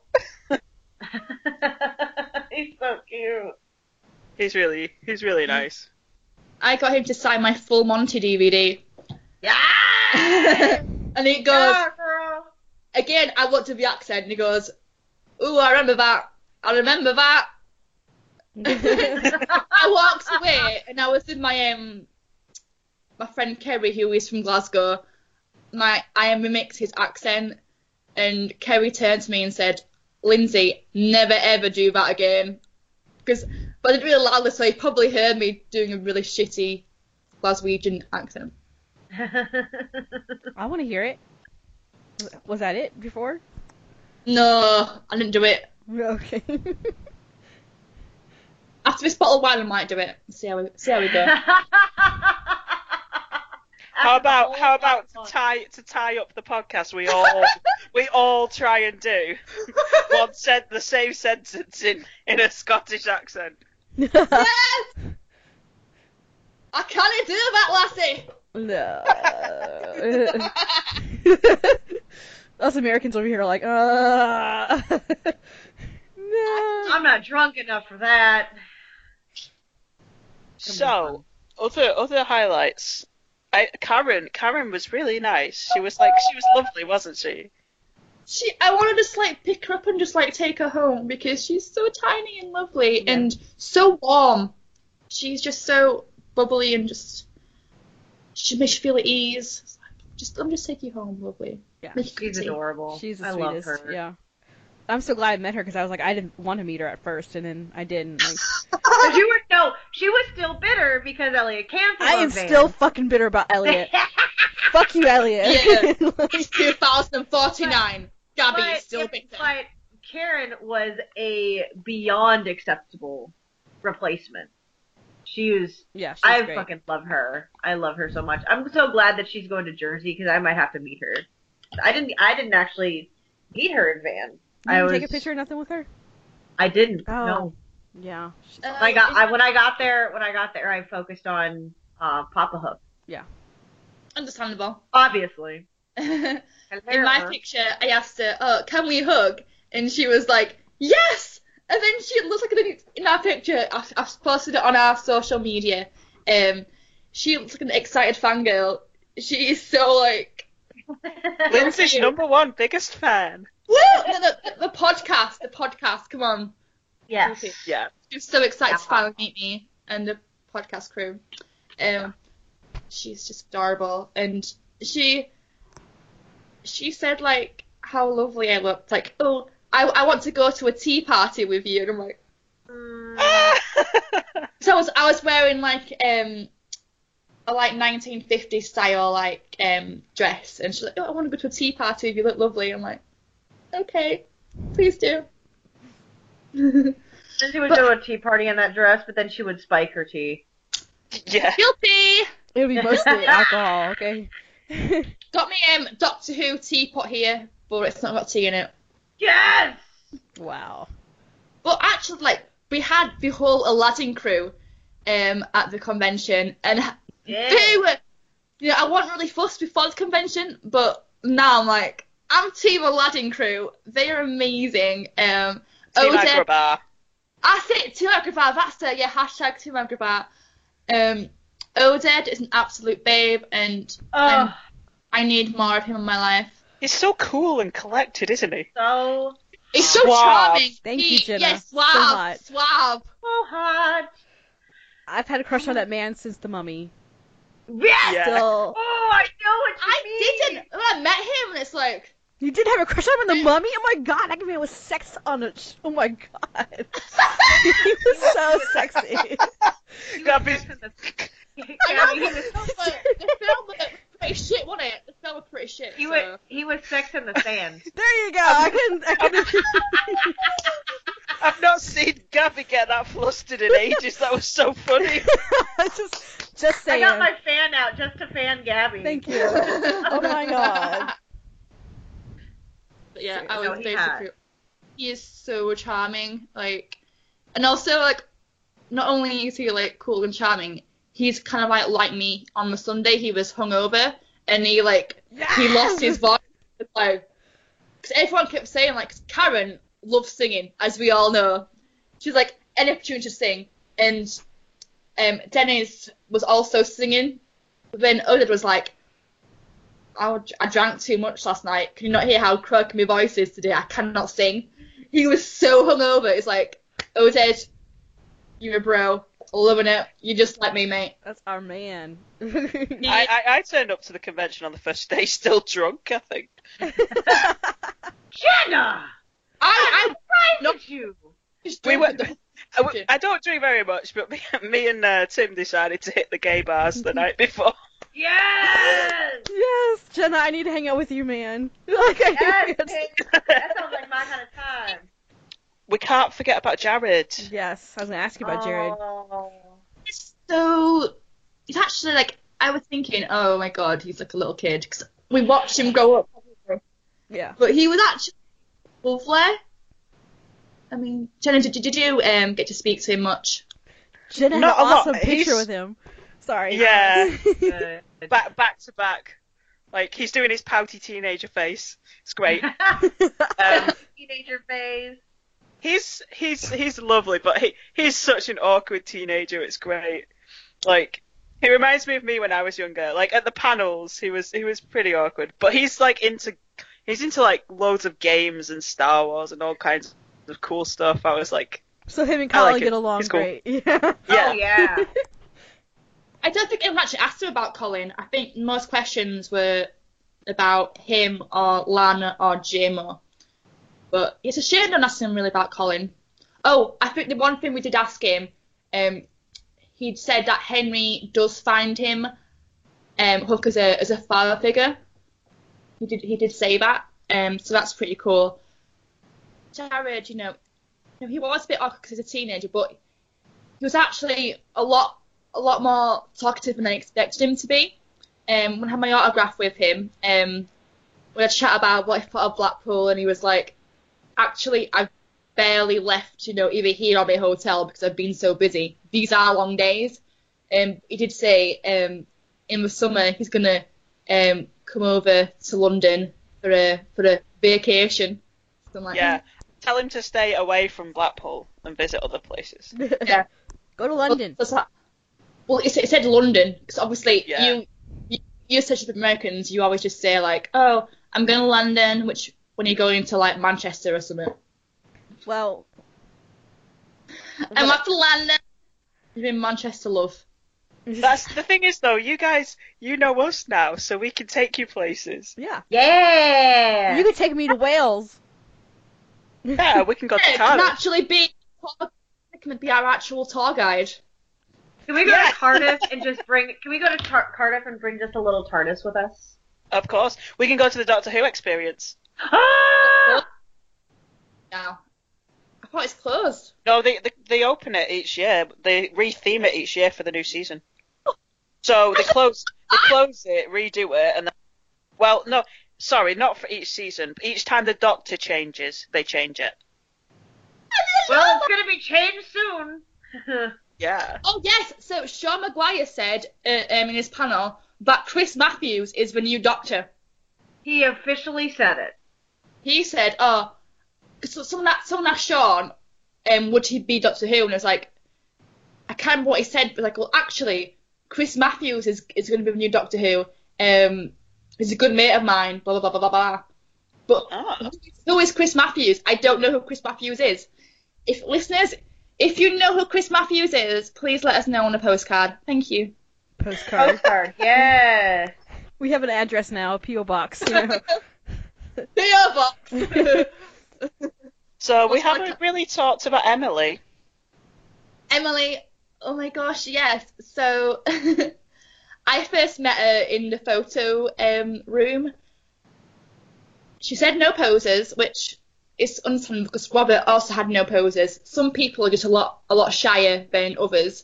He's so cute. He's really nice. I got him to sign my Full Monty DVD. Yeah. And he goes, Yeah, girl. Again, I want to the accent, and he goes, ooh, I remember that. I walked away, and I was with my friend Kerry, who is from Glasgow, and I mimicked his accent, and Kerry turned to me and said, Lindsay, never ever do that again. But I didn't really loudly, so he probably heard me doing a really shitty Glaswegian accent. I want to hear it. Was that it before? No, I didn't do it. Okay. After this bottle of wine, I might do it. See how we go. How about to tie up the podcast? We all try and do the same sentence in a Scottish accent. Yes! I can't do that, lassie. No. Us Americans over here are like, no. I'm not drunk enough for that. So, other highlights. Karen was really nice. She was lovely, wasn't she? I wanted to just like pick her up and just like take her home because she's so tiny and lovely and so warm. She's just so bubbly and just she makes you feel at ease. Let me just take you home, lovely. Yeah, she's adorable. She's the I sweetest. love her. Yeah. I'm so glad I met her because I was like, I didn't want to meet her at first, and then I did. Like, she was still bitter because Elliot canceled. I am still fucking bitter about Elliot. Fuck you, Elliot. Yeah. It's 2049. Gabby's still bitter. But Karen was a beyond acceptable replacement. She's I great. fucking love her. I love her so much. I'm so glad that she's going to Jersey because I might have to meet her. I didn't actually meet her in Van. You didn't take a picture or nothing with her? I didn't. Oh. No. Yeah. When I got there, I focused on Papa Hook. Yeah. Understandable. Obviously. In my picture, I asked her, "Oh, can we hug?" And she was like, "Yes." And then she looks like in our picture. I've posted it on our social media. She looks like an excited fangirl. She is so like. Lindsay's #1 biggest fan. Woo! The podcast, come on. Yes. Yeah. I'm so excited to finally meet me and the podcast crew. She's just adorable, and she said like how lovely I looked. Like, oh, I want to go to a tea party with you, and I'm like, so I was wearing like a like 1950s style like dress, and she's like, oh, I want to go to a tea party with you. Look lovely. I'm like, okay, please do. And she would do a tea party in that dress, but then she would spike her tea. Yeah. Guilty. It'll be mostly alcohol, okay? Got me Doctor Who teapot here, but it's not got tea in it. Yes! Wow. But actually, like, we had the whole Aladdin crew at the convention, and they were, I wasn't really fussed before the convention, but now I'm like, I'm Team Aladdin crew. They are amazing. Team Agrabah. That's it, Team Agrabah. That's the hashtag Team Agrabah. Oded is an absolute babe, and I need more of him in my life. He's so cool and collected, isn't he? He's so Suave. charming. Thank you, Jenna. Yes, So hot. suave. So hot. I've had a crush on that man since The Mummy. Yes! Yeah. Still. Oh, I know what you mean. I didn't. When I met him, and it's like, You did have a crush on him in The Mummy? Oh my god, that man was sex on it. Oh my god. He was so sexy. Gabby's... I know, the film was pretty shit, wasn't it? The film was pretty shit. He was sex in the sand. There you go. I couldn't. I've not seen Gabby get that flustered in ages. That was so funny. just saying. I got my fan out just to fan Gabby. Thank you. Oh my god. But yeah, So, I no, was he basically. had. He is so charming, like, and also like, not only is he like cool and charming, he's kind of like me. On the Sunday, he was hungover, and he lost his voice. Like, because everyone kept saying like, Karen loves singing, as we all know. She's like any opportunity to sing, and Dennis was also singing. But then Oded was like, I drank too much last night. Can you not hear how croaky my voice is today? I cannot sing. He was so hungover. It's like, Oded, you're a bro. Loving it. You're just like me, mate. That's our man. I turned up to the convention on the first day still drunk, I think. Jenna! I Not you. We were, I don't drink very much, but me and Tim decided to hit the gay bars the night before. Yes! Yes, Jenna, I need to hang out with you, man. Yes, that sounds like my kind of time. We can't forget about Jared. Yes, I was gonna ask you about Jared. Oh. So, it's actually like, I was thinking, oh my god, he's like a little kid. Because we watched him grow up. Yeah. But he was actually lovely. I mean, Jenna, did you get to speak to him much? Jenna had Not an a lot. awesome picture He's- with him. Sorry. Yeah. Good. Back to back. Like, he's doing his pouty teenager face. It's great. Teenager phase. He's lovely, but he's such an awkward teenager. It's great. Like, he reminds me of me when I was younger. Like, at the panels, he was pretty awkward, but he's into like loads of games and Star Wars and all kinds of cool stuff. I was like, So him and I Colin like get it. along It's cool. great. Yeah. yeah, Oh, yeah. I don't think anyone actually asked him about Colin. I think most questions were about him or Lana or Jim. But it's a shame don't ask him really about Colin. Oh, I think the one thing we did ask him, he'd said that Henry does find him Hook as a father figure. He did say that, so that's pretty cool. Jared, he was a bit awkward because he's a teenager, but he was actually a lot more talkative than I expected him to be. When I had my autograph with him, we had a chat about what he thought of Blackpool, and he was like, actually, I've barely left, either here or my hotel because I've been so busy. These are long days. He did say in the summer he's going to come over to London for a vacation. Something like yeah. that. Tell him to stay away from Blackpool and visit other places. Yeah. Go to London. Well, it said London, because obviously Yeah. you such as Americans, you always just say like, oh, I'm going to London, which when you're going to like Manchester or something. Well, I'm after Lana. You're in Manchester, love. That's the thing is though, you guys, you know us now, so we can take you places. yeah. Yeah. You could take me to Wales. Yeah, we can go to It can Cardiff. actually be. It can be our actual tour guide. Can we go Yeah. to Cardiff and just bring? Can we go to Cardiff and bring just a little TARDIS with us? Of course, we can go to the Doctor Who experience. Ah! Now, I thought it's closed. No, they open it each year. They re-theme it each year for the new season. So they close it, redo it, and then, well, no, sorry, not for each season. But each time the Doctor changes, they change it. Well, it's gonna be changed soon. Yeah. Oh yes, so Sean Maguire said in his panel that Chris Matthews is the new Doctor. He officially said it. He said, so someone asked Sean, would he be Doctor Who? And it was like, I can't remember what he said, but like, well, actually, Chris Matthews is going to be the new Doctor Who. He's a good mate of mine, blah, blah, blah, blah, blah. But who is Chris Matthews? I don't know who Chris Matthews is. If you know who Chris Matthews is, please let us know on a postcard. Thank you. Postcard. Postcard, yes. We have an address now, a P.O. box. You know. P.O. box. So we What's haven't like- really talked about Emily. Emily, oh my gosh, yes. So I first met her in the photo room. She said no poses, which is understandable because Robert also had no poses. Some people are just a lot shyer than others.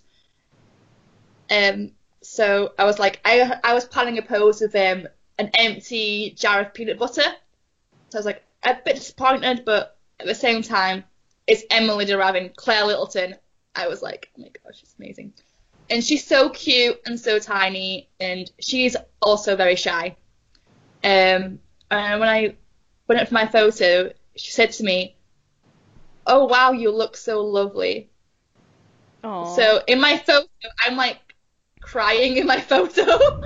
So I was like, I was planning a pose with an empty jar of peanut butter. So I was like, a bit disappointed, but at the same time, it's Emily DeRavin, Claire Littleton. I was like, oh my gosh, she's amazing. And she's so cute and so tiny, and she's also very shy. And when I went up for my photo, she said to me, "Oh wow, you look so lovely." Aww. So in my photo, I'm like crying in my photo.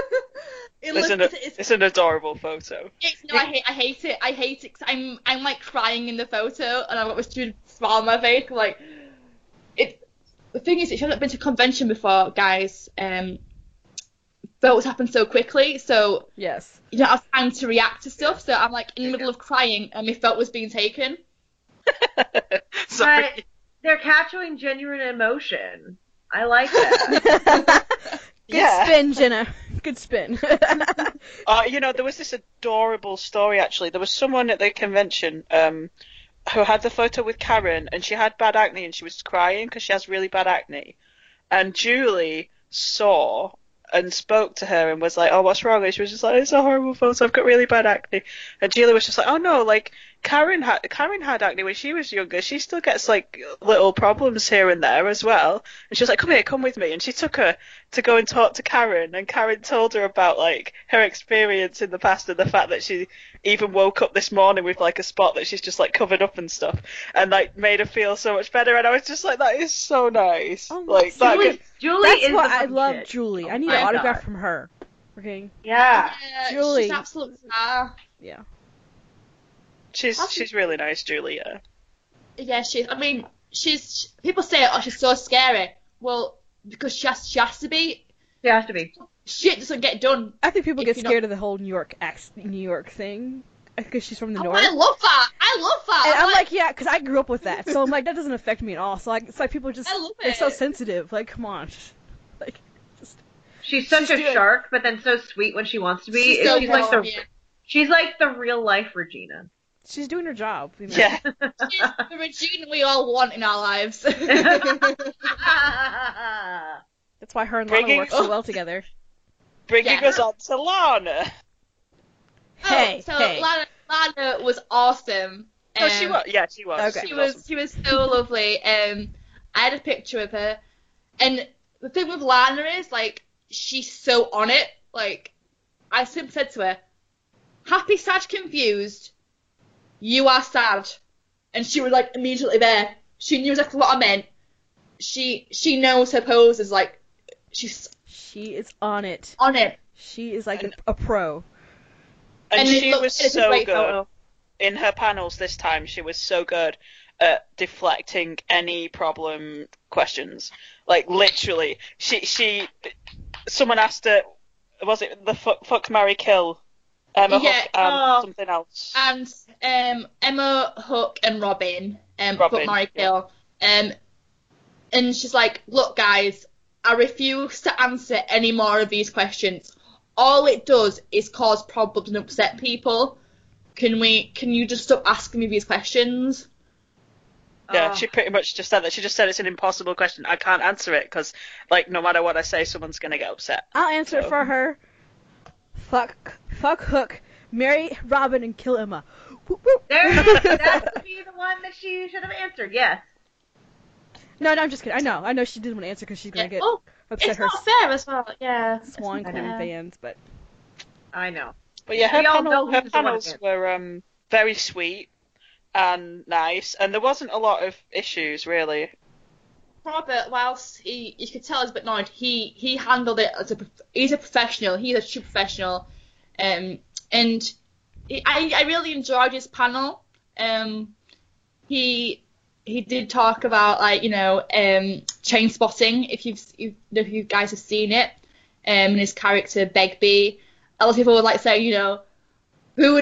It's an adorable photo. I hate it. I hate it 'cause I'm like crying in the photo, and I've got this stupid smile on my face. I'm like, the thing is, if you haven't been to a convention before, guys, photos happen so quickly, so yes. you don't have time to react to stuff. So I'm like in the middle of crying, and my photo was being taken. Sorry. But they're capturing genuine emotion. I like that. Good spin, Jenna. Good spin. There was this adorable story, actually. There was someone at the convention who had the photo with Karen, and she had bad acne, and she was crying because she has really bad acne. And Julie saw and spoke to her and was like, "Oh, what's wrong?" And she was just like, "It's a horrible photo. I've got really bad acne." And Julie was just like, "Oh no, like Karen had acne when she was younger. She still gets like little problems here and there as well." And she was like, come with me." And she took her to go and talk to Karen, and Karen told her about like her experience in the past and the fact that she even woke up this morning with like a spot that she's just like covered up and stuff, and like made her feel so much better. And I was just like, that is so nice. Oh, like that. Julie That's is why the I fucking love shit. Julie. Oh I need my an autograph God. from her. Okay. Yeah. Julie. She's absolute star. Yeah. She's really nice, Julia. Yeah, I mean, people say, "Oh, she's so scary." Well, because she has to be. She has to be. Shit doesn't get done. I think people If get you're not- scared of the whole New York thing because she's from the North. I love that. And I'm like, yeah, because I grew up with that, so I'm like, that doesn't affect me at all. So like, it's like people just, I love they're so it. sensitive. Like, come on, like, just. She's such She's a good. shark, but then so sweet when she wants to be. She's like the real life Regina. She's doing her job. You know? Yeah. She's the Regina we all want in our lives. That's why her and Lana Bringing- work so well together. Bringing Yeah. us on to Lana. Hey, so hey. Lana was awesome. Oh, she was. Yeah, she was. Okay. She was so lovely. I had a picture of her, and the thing with Lana is like she's so on it. Like I simply said to her, "Happy, sad, confused. You are sad," and she was like immediately there. She knew exactly what I meant. She knows her poses. Like She is on it. on it. She is like a pro. And And she look, was it's a so great good. photo. in her panels this time, she was so good at deflecting any problem questions. Like, literally, someone asked her, was it the fuck, marry, kill? Emma Hook, something else. And Emma, Hook, and Robin. Fuck, marry, kill. And she's like, look, guys, I refuse to answer any more of these questions. All it does is cause problems and upset people. Can you just stop asking me these questions? Yeah, she pretty much just said that. She just said it's an impossible question. I can't answer it because, like, no matter what I say, someone's going to get upset. I'll answer it for her. Fuck Hook, marry Robin, and kill Emma. Whoop, whoop. There it is. That would be the one that she should have answered, yes. No, I'm just kidding. I know she didn't want to answer because she's going to get upset. It's not fair as well, yeah. Swan Queen fans, but... I know. But yeah, her panels were very sweet and nice, and there wasn't a lot of issues, really. Robert, whilst you could tell he's a bit annoyed, he handled it as he's a professional. He's a true professional, and I really enjoyed his panel. He did talk about, like, Train Spotting, if you guys have seen it, and his character Begbie. A lot of people would like say, who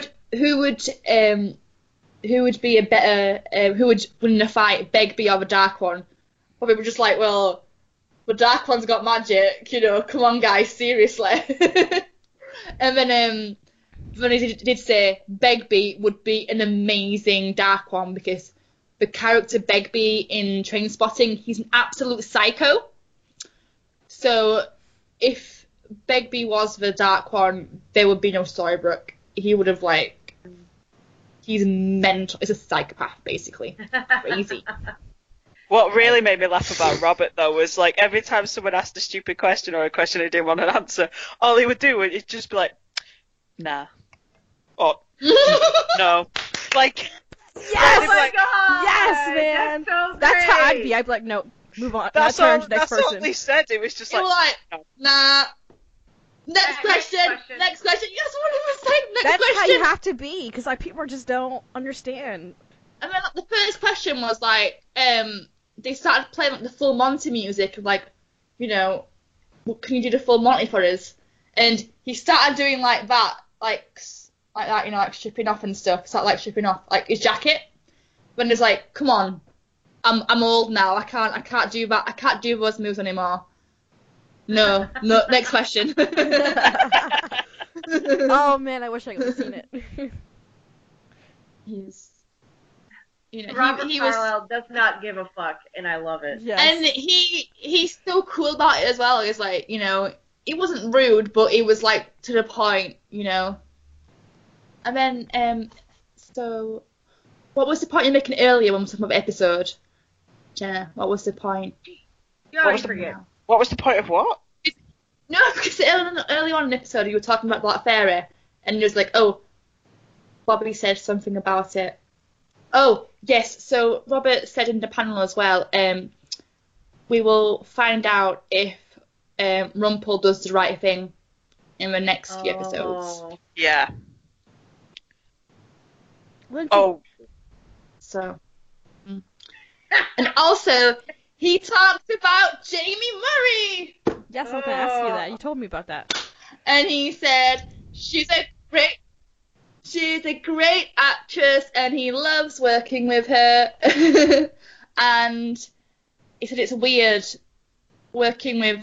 would be a better, who would win in a fight, Begbie or the Dark One? But people were just like, well, the Dark One's got magic, come on, guys, seriously. And then he did say Begbie would be an amazing Dark One because the character Begbie in Train Spotting, he's an absolute psycho. So if Begbie was the Dark One, there would be no Storybrooke. He would have, he's mental. He's a psychopath, basically. Crazy. What really made me laugh about Robert, though, was, every time someone asked a stupid question or a question he didn't want an answer, all he would do was just be like, nah. Or, no. Yes! Oh my god! Yes, man! That's how I'd be. I'd be like, no, move on. That's all person. he said. It was just no. Nah. Next question. Yes, what did I say? Next question. That's how you have to be, because people just don't understand. And then the first question was they started playing the full Monty music of can you do the full Monty for us? And he started doing that, stripping off and stuff. Started stripping off his jacket. When there's come on, I'm old now. I can't do that. I can't do those moves anymore. No. Next question. Oh man, I wish I could have seen it. Robert Carlyle does not give a fuck, and I love it. Yes. And he's so cool about it as well. It's he wasn't rude, but he was to the point, And then so what was the point you're making earlier when we were talking about the episode? Jenna, what was the point? You always forget. What was the point of what? No, because early on in the episode you were talking about Black Fairy, and you was Bobby said something about it. Oh, yes, so Robert said in the panel as well, we will find out if Rumpel does the right thing in the next few episodes. Yeah. So. And also, he talked about Jamie Murray! Yes, I was going to ask you that. You told me about that. And he said, she's a great actress and he loves working with her. And he said it's weird working with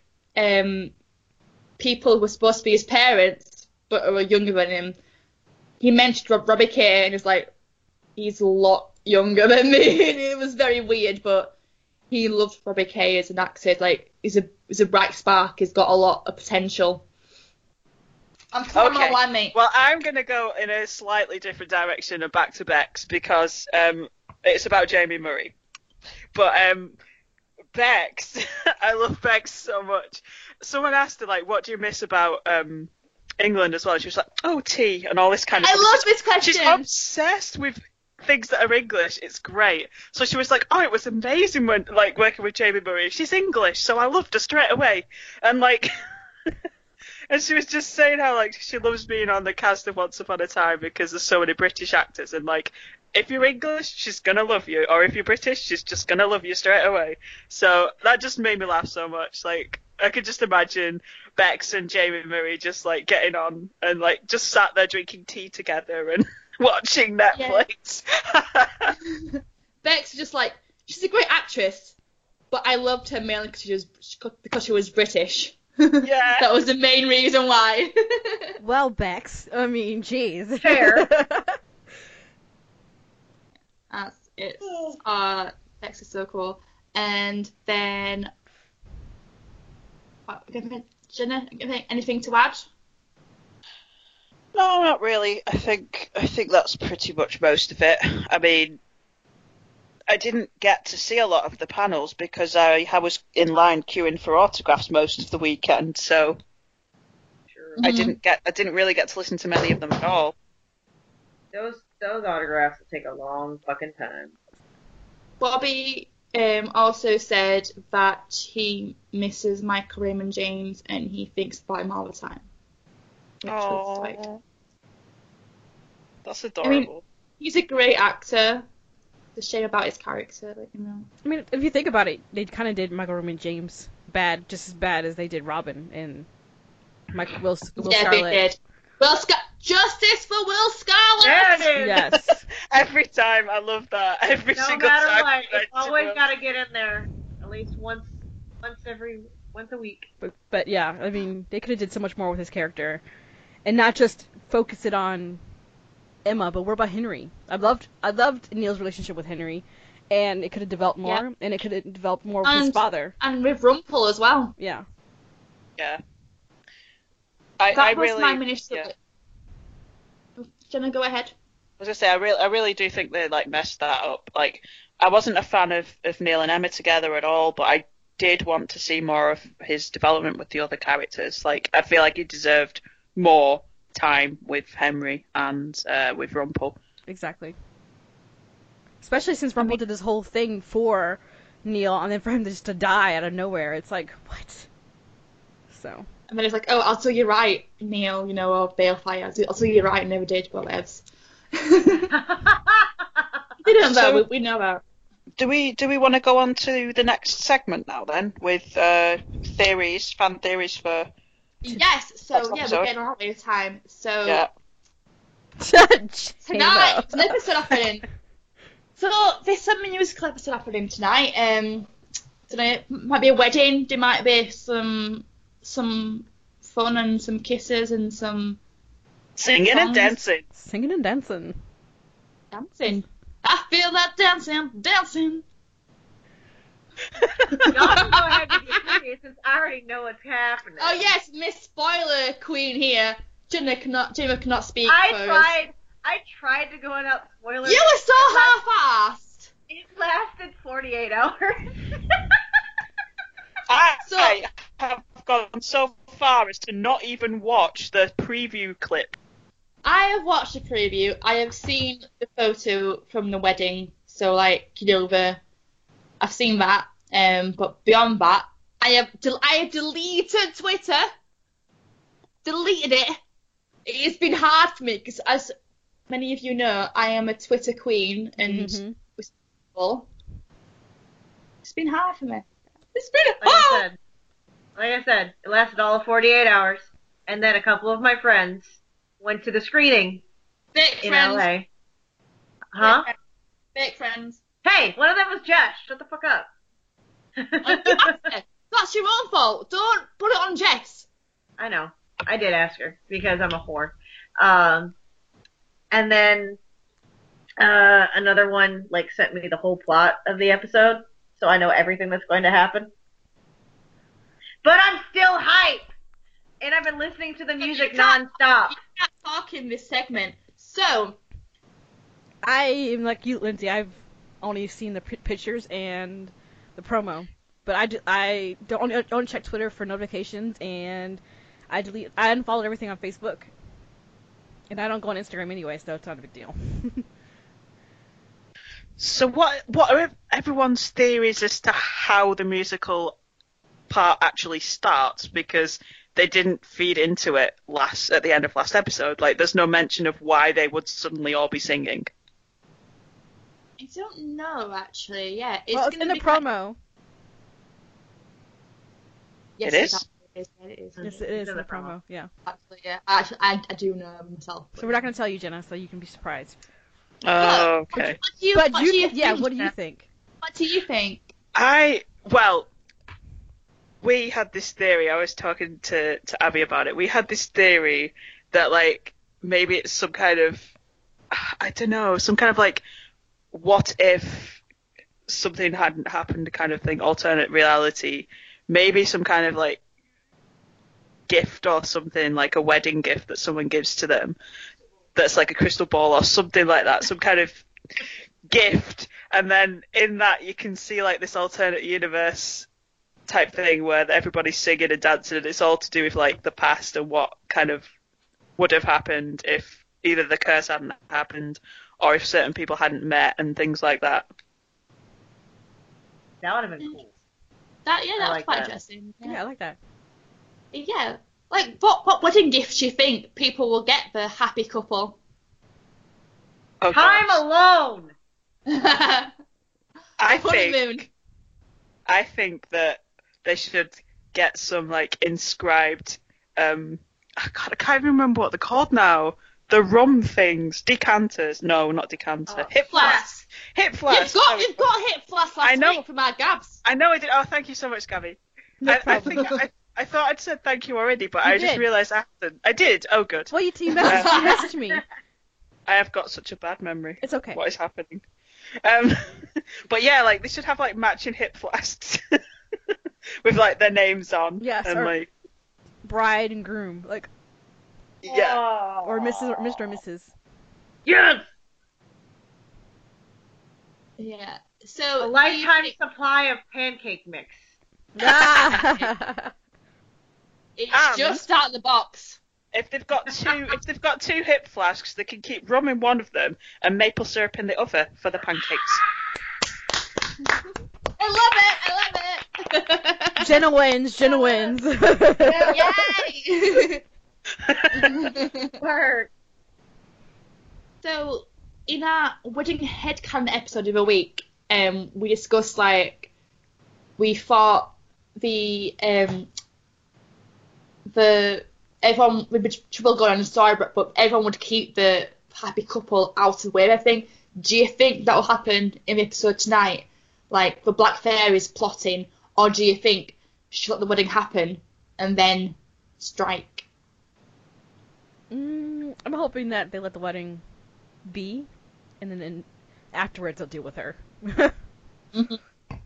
people who are supposed to be his parents but are younger than him. He mentioned Robbie Kay and he was he's a lot younger than me. And it was very weird, but he loved Robbie Kay as an actor. He's a bright spark. He's got a lot of potential. I'm talking about one, mate. Well, I'm going to go in a slightly different direction and back to Bex because it's about Jamie Murray. But Bex, I love Bex so much. Someone asked her, what do you miss about England as well? She was like, oh, tea and all this kind of stuff. I love this question. She's obsessed with things that are English. It's great. So she was like, oh, it was amazing when working with Jamie Murray. She's English, so I loved her straight away. And And she was just saying how, like, she loves being on the cast of Once Upon a Time because there's so many British actors, and, like, if you're English, she's gonna love you, or if you're British, she's just gonna love you straight away. So that just made me laugh so much. Like, I could just imagine Bex and Jamie Murray just, like, getting on and, like, just sat there drinking tea together and watching Netflix. Yeah. Bex is just like, she's a great actress, but I loved her mainly because she was British. Yeah. That was the main reason why. Well, Bex, I mean, jeez. Fair. Bex is so cool. And then, Jenna, anything to add? No, not really. I think that's pretty much most of it. I mean, I didn't get to see a lot of the panels because I was in line queuing for autographs most of the weekend, so Sure. I didn't really get to listen to many of them at all. Those autographs will take a long fucking time. Bobby also said that he misses Michael Raymond James and he thinks about him all the time. Which was like, that's adorable. I mean, he's a great actor. It's a shame about his character, like, you know. I mean, if you think about it, they kind of did Michael Raymond James bad, just as bad as they did Robin and Will Yeah, Scarlet. they did. Justice for Will Scarlet! Yeah, dude. Yes. Every time, I love that. Every No single matter time. what, it's always got to get in there at least once a week. But yeah, I mean, they could have did so much more with his character, and not just focus it on Emma, but what about Henry? I loved Neil's relationship with Henry, and it could have developed more, and it could have developed more with his father. And with Rumpel as well. Yeah. Yeah. That was my minister. Yeah. Jenna, go ahead. I was gonna say, I really do think they like messed that up. Like, I wasn't a fan of Neil and Emma together at all, but I did want to see more of his development with the other characters. Like, I feel like he deserved more time with Henry and with Rumpel. Exactly. Especially since Rumpel did this whole thing for Neil, and then for him just to die out of nowhere, it's like, what? So. And then it's like, oh, I'll tell you right, Neil, you know, or Balefire. I'll tell you right, I never did, but whatevs. We don't know, we know that. Do we want to go on to the next segment now then, with theories, fan theories for... Yes, so yeah, we're getting on with time. So yeah. Tonight, it's an episode happening. So there's some musical episode happening tonight. Tonight might be a wedding. There might be some fun and some kisses and some singing and dancing. Singing and dancing. Dancing. I feel that dancing. Y'all can go ahead with your theory since I already know what's happening. Oh yes, Miss Spoiler Queen here. Jenna cannot speak. I tried to go without spoilers. You were so half-assed. It lasted 48 hours. I have gone so far as to not even watch the preview clip. I have watched the preview. I have seen the photo from the wedding. So, like, I've seen that. But beyond that, I have deleted Twitter. Deleted it. It's been hard for me because, as many of you know, I am a Twitter queen and it's been hard for me. It's been hard. Like I said, it lasted all of 48 hours, and then a couple of my friends went to the screening in LA. Huh? Fake friends. Hey, one of them was Jess. Shut the fuck up. That's your own fault. Don't put it on Jess. I know. I did ask her because I'm a whore. And then another one like sent me the whole plot of the episode, so I know everything that's going to happen. But I'm still hype, and I've been listening to the music nonstop. You can't talk in this segment. So, I am like you, Lindsay. I've only seen the pictures and the promo, but I don't check Twitter for notifications, and I unfollowed everything on Facebook, and I don't go on Instagram anyway, so it's not a big deal. So what are everyone's theories as to how the musical part actually starts, because they didn't feed into it at the end of last episode. Like, there's no mention of why they would suddenly all be singing. I don't know, actually. Yeah, it's in the promo. Yes, it is? It is. Yes, it is in the promo. Yeah. Actually, yeah. I do know myself. So we're not going to tell you, Jenna, so you can be surprised. Oh, okay. What do you think? What do you think? What do you think? Well, we had this theory. I was talking to Abby about it. We had this theory that, like, maybe it's some kind of, I don't know, some kind of, like, what if something hadn't happened kind of thing, alternate reality. Maybe some kind of, like, gift or something, like a wedding gift that someone gives to them that's like a crystal ball or something like that, some kind of gift. And then in that you can see, like, this alternate universe type thing where everybody's singing and dancing, and it's all to do with, like, the past and what kind of would have happened if either the curse hadn't happened or if certain people hadn't met and things like that. That would have been cool. That was like quite that. interesting. Yeah, I like that. Yeah. Like, what wedding gifts do you think people will get the happy couple? Oh, Time gosh. alone! I think that they should get some, like, inscribed, I can't even remember what they're called now. The rum things, decanters. No, not decanter. Hip flasks. Hip flasks. You've got hip flasks last week from our Gabs. I know I did. Oh, thank you so much, Gabby. No I think I thought I'd said thank you already, but I just did. realised I hadn't. I did. Oh, good. Well, you messaged me. I have got such a bad memory. It's okay. What is happening? But yeah, like, they should have, like, matching hip flasks with, like, their names on. Yes, and, or like, bride and groom, like, yeah. or Mrs. or Mr. and Mrs. Yes! Yeah. So A lifetime supply of pancake mix. it's just out of the box. If they've got two hip flasks, they can keep rum in one of them and maple syrup in the other for the pancakes. I love it. Jenna wins. Yay! Word. So, in our wedding headcanon episode of the week, we discussed, like, we thought everyone would be trouble going on in Storybrooke, but everyone would keep the happy couple out of the way of everything. Do you think that will happen in the episode tonight? Like, the Black Fairies plotting, or do you think she'll let the wedding happen and then strike? I'm hoping that they let the wedding be, and then afterwards they'll deal with her. Mm-hmm.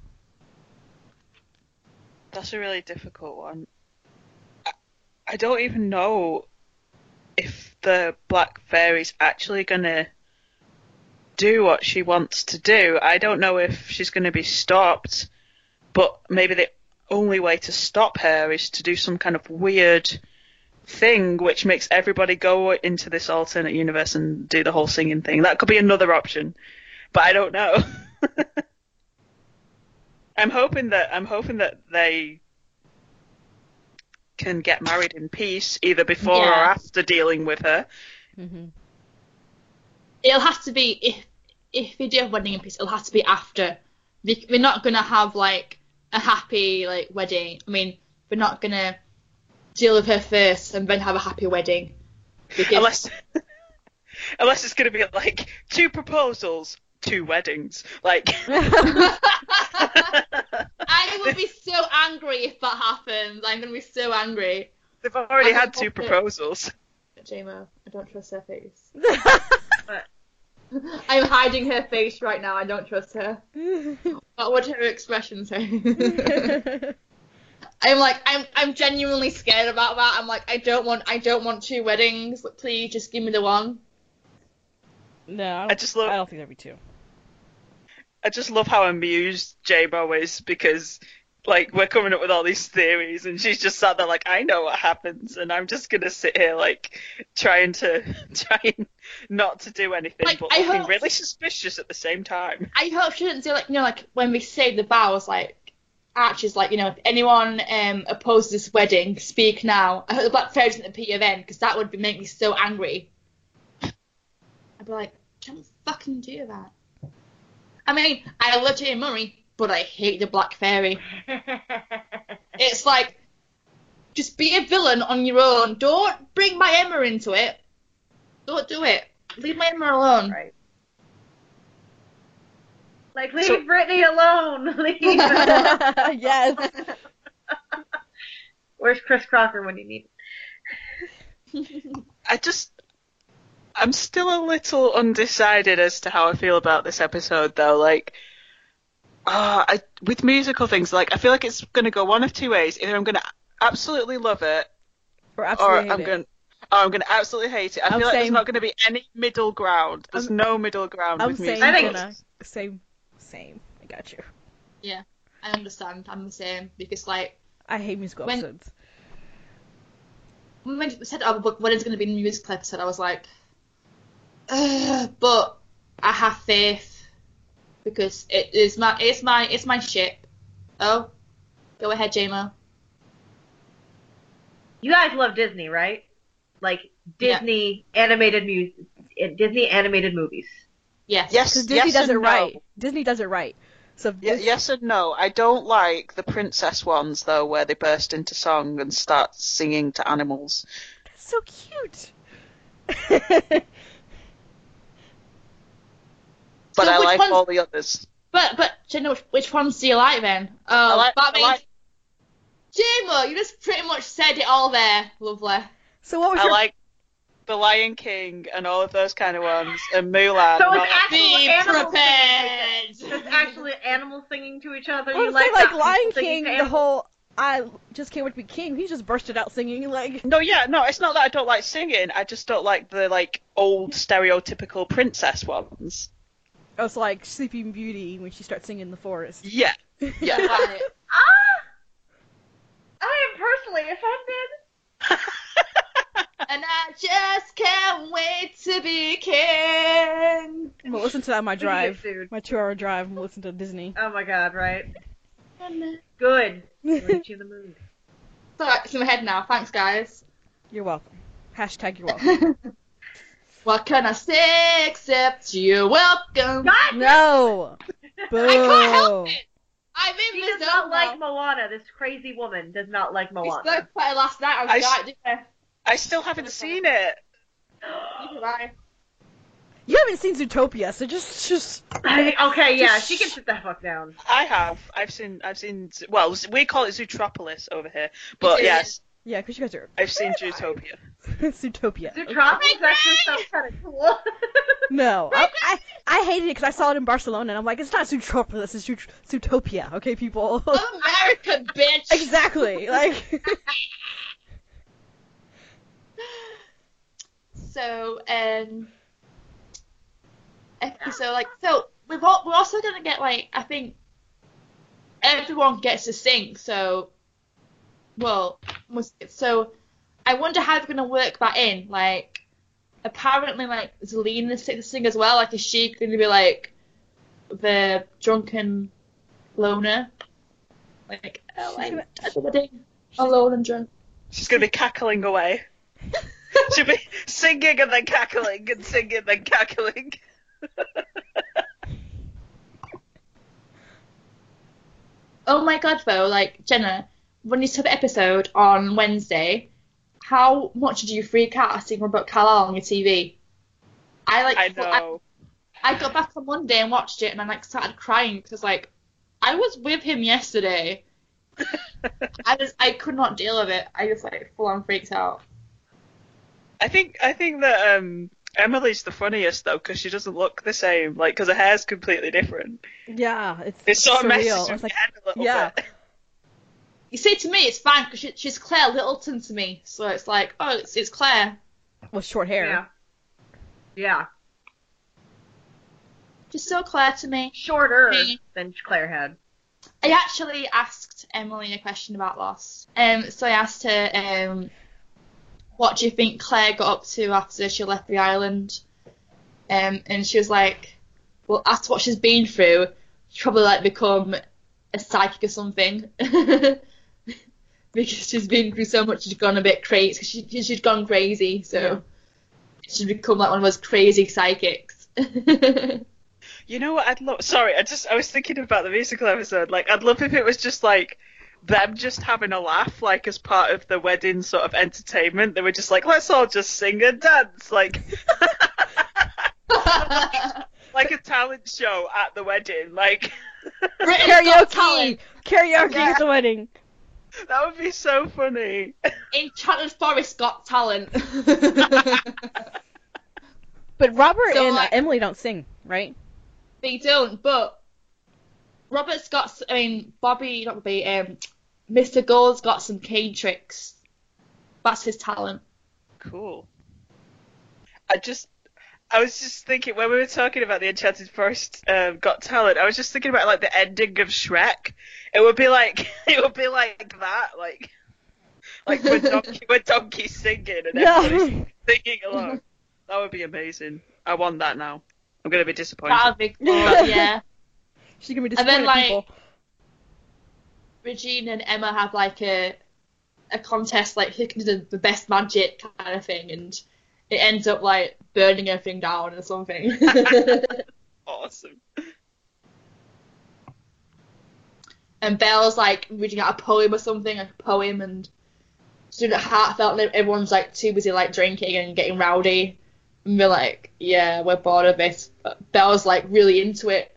That's a really difficult one. I don't even know if the Black Fairy's actually going to do what she wants to do. I don't know if she's going to be stopped, but maybe the only way to stop her is to do some kind of weird thing which makes everybody go into this alternate universe and do the whole singing thing. That could be another option, but I don't know. I'm hoping that they can get married in peace, either before or after dealing with her. Mm-hmm. It'll have to be, if they do have wedding in peace, it'll have to be after. We're not going to have, like, a happy, like, wedding. I mean, we're not going to deal with her first and then have a happy wedding. Unless it's going to be, like, 2 proposals, 2 weddings. Like... I will be so angry if that happens. I'm going to be so angry. They've already had 2 proposals. J-Mo, I don't trust her face. I'm hiding her face right now. I don't trust her. What would her expression say? I'm genuinely scared about that. I'm like, I don't want 2 weddings. Please, just give me the one. No, I don't think there'll be 2. I just love how amused J-Mo is, because, like, we're coming up with all these theories and she's just sat there like, I know what happens, and I'm just gonna sit here, like, trying not to do anything, like, but looking really suspicious at the same time. I hope she doesn't do, like, you know, like, when we say the vows, like, Archer's like, you know, if anyone opposes this wedding, speak now. I hope the Black Fairy doesn't appear then, because that would make me so angry. I'd be like, don't fucking do that. I mean, I love Jane Murray, but I hate the Black Fairy. It's like, just be a villain on your own. Don't bring my Emma into it. Don't do it. Leave my Emma alone. Right. Like, leave Brittany alone. Leave. Yes. Where's Chris Crocker when you need him? I'm still a little undecided as to how I feel about this episode, though. Like, with musical things, like, I feel like it's going to go one of two ways. Either I'm going to absolutely love it, or absolutely I'm going to absolutely hate it. I feel like there's not going to be any middle ground. There's no middle ground with music. Same. I got you. Yeah, I understand. I'm the same. Because, like... I hate musical episodes. When we said, when it's going to be a musical episode, I was like... but I have faith. Because it's my ship. Oh, go ahead, J-Mo. You guys love Disney, right? Like, Disney animated movies. Yes. Because Disney does it right. Disney does it right. So yes and no. I don't like the princess ones, though, where they burst into song and start singing to animals. That's so cute. But So I like ones, all the others. But do you know which ones do you like then? Oh, J-Mo, you just pretty much said it all there. Lovely. So what was I like The Lion King and all of those kind of ones, and Mulan. So it's actually animals prepared. It's actually animals singing to each other. You like Lion King, the whole I just can't wait to be king. He just bursted out singing like. No, it's not that I don't like singing. I just don't like the old stereotypical princess ones. Oh, it's like Sleeping Beauty when she starts singing in the forest. Yeah. Yeah. I am personally offended. And I just can't wait to be king. I'm gonna listen to that on my drive. My 2-hour drive. I'm gonna listen to Disney. Oh my god, right? Good. Get you in the mood. Alright, it's in my head now. Thanks, guys. You're welcome. Hashtag you're welcome. What can I say except you're welcome? God! No! Boo! I can't help it! I'm in She the does not zone like now. Moana. This crazy woman does not like We Moana. spoke about it last night. I was right, didn't I? I still haven't seen it. Neither have I. You haven't seen Zootopia, so just. Okay, yeah, she can sit the fuck down. I have. I've seen. Well, we call it Zootropolis over here, but yes, Yeah, because you guys are. I've seen Zootopia. Zootopia. Zootropolis actually sounds kind of cool. No, I hated it because I saw it in Barcelona, and I'm like, it's not Zootropolis, it's Zootopia, okay, people? American bitch! Exactly, like. So, we're also gonna get I think everyone gets to sing. So, so I wonder how they're gonna work that in. Apparently, Zelina to sing as well. Is she gonna be the drunken loner? Alone and drunk. She's gonna be cackling away. She'll be singing and then cackling and singing and then cackling. Oh my god, though, Jenna, when you saw the episode on Wednesday, how much did you freak out seeing about Kal-El on your TV? I know. I got back on Monday and watched it, and I started crying because I was with him yesterday. I could not deal with it. I just full on freaked out. I think that Emily's the funniest though, because she doesn't look the same, because her hair's completely different. Yeah, it's sort of messes surreal. with my head a little bit. You see, to me, it's fine because she's Claire Littleton to me, so it's it's Claire with short hair. Yeah. Just so Claire to me. Shorter than Claire had. I actually asked Emily a question about Lost. So I asked her, what do you think Claire got up to after she left the island? And she was like, well, after what she's been through, she'll probably become a psychic or something. Because she's been through so much, she's gone a bit crazy. She'd gone crazy, so she'd become like one of those crazy psychics. You know what I'd love? Sorry, I was thinking about the musical episode. Like, I'd love if it was just like them just having a laugh, like as part of the wedding sort of entertainment. They were just like, let's all just sing and dance, like like a talent show at the wedding, like karaoke at the wedding. That would be so funny. Enchanted Forest Got Talent. But Robert So, and like- Emily don't sing, right? They don't, but Robert's got, Mr. Gold's got some cane tricks. That's his talent. Cool. I was just thinking, when we were talking about the Enchanted Forest Got Talent, I was just thinking about like the ending of Shrek. It would be like that, like when Donkey's singing and everybody's singing along. That would be amazing. I want that now. I'm gonna be disappointed. That would be cool, yeah. She's gonna be And then, disappointed, people. Regina and Emma have like a contest, like who can do the best magic kind of thing, and it ends up like burning everything down or something. Awesome. And Belle's like reading out a poem or something, like a poem, and she's doing it heartfelt, and everyone's like too busy like drinking and getting rowdy. And we're like, yeah, we're bored of it. But Belle's like really into it.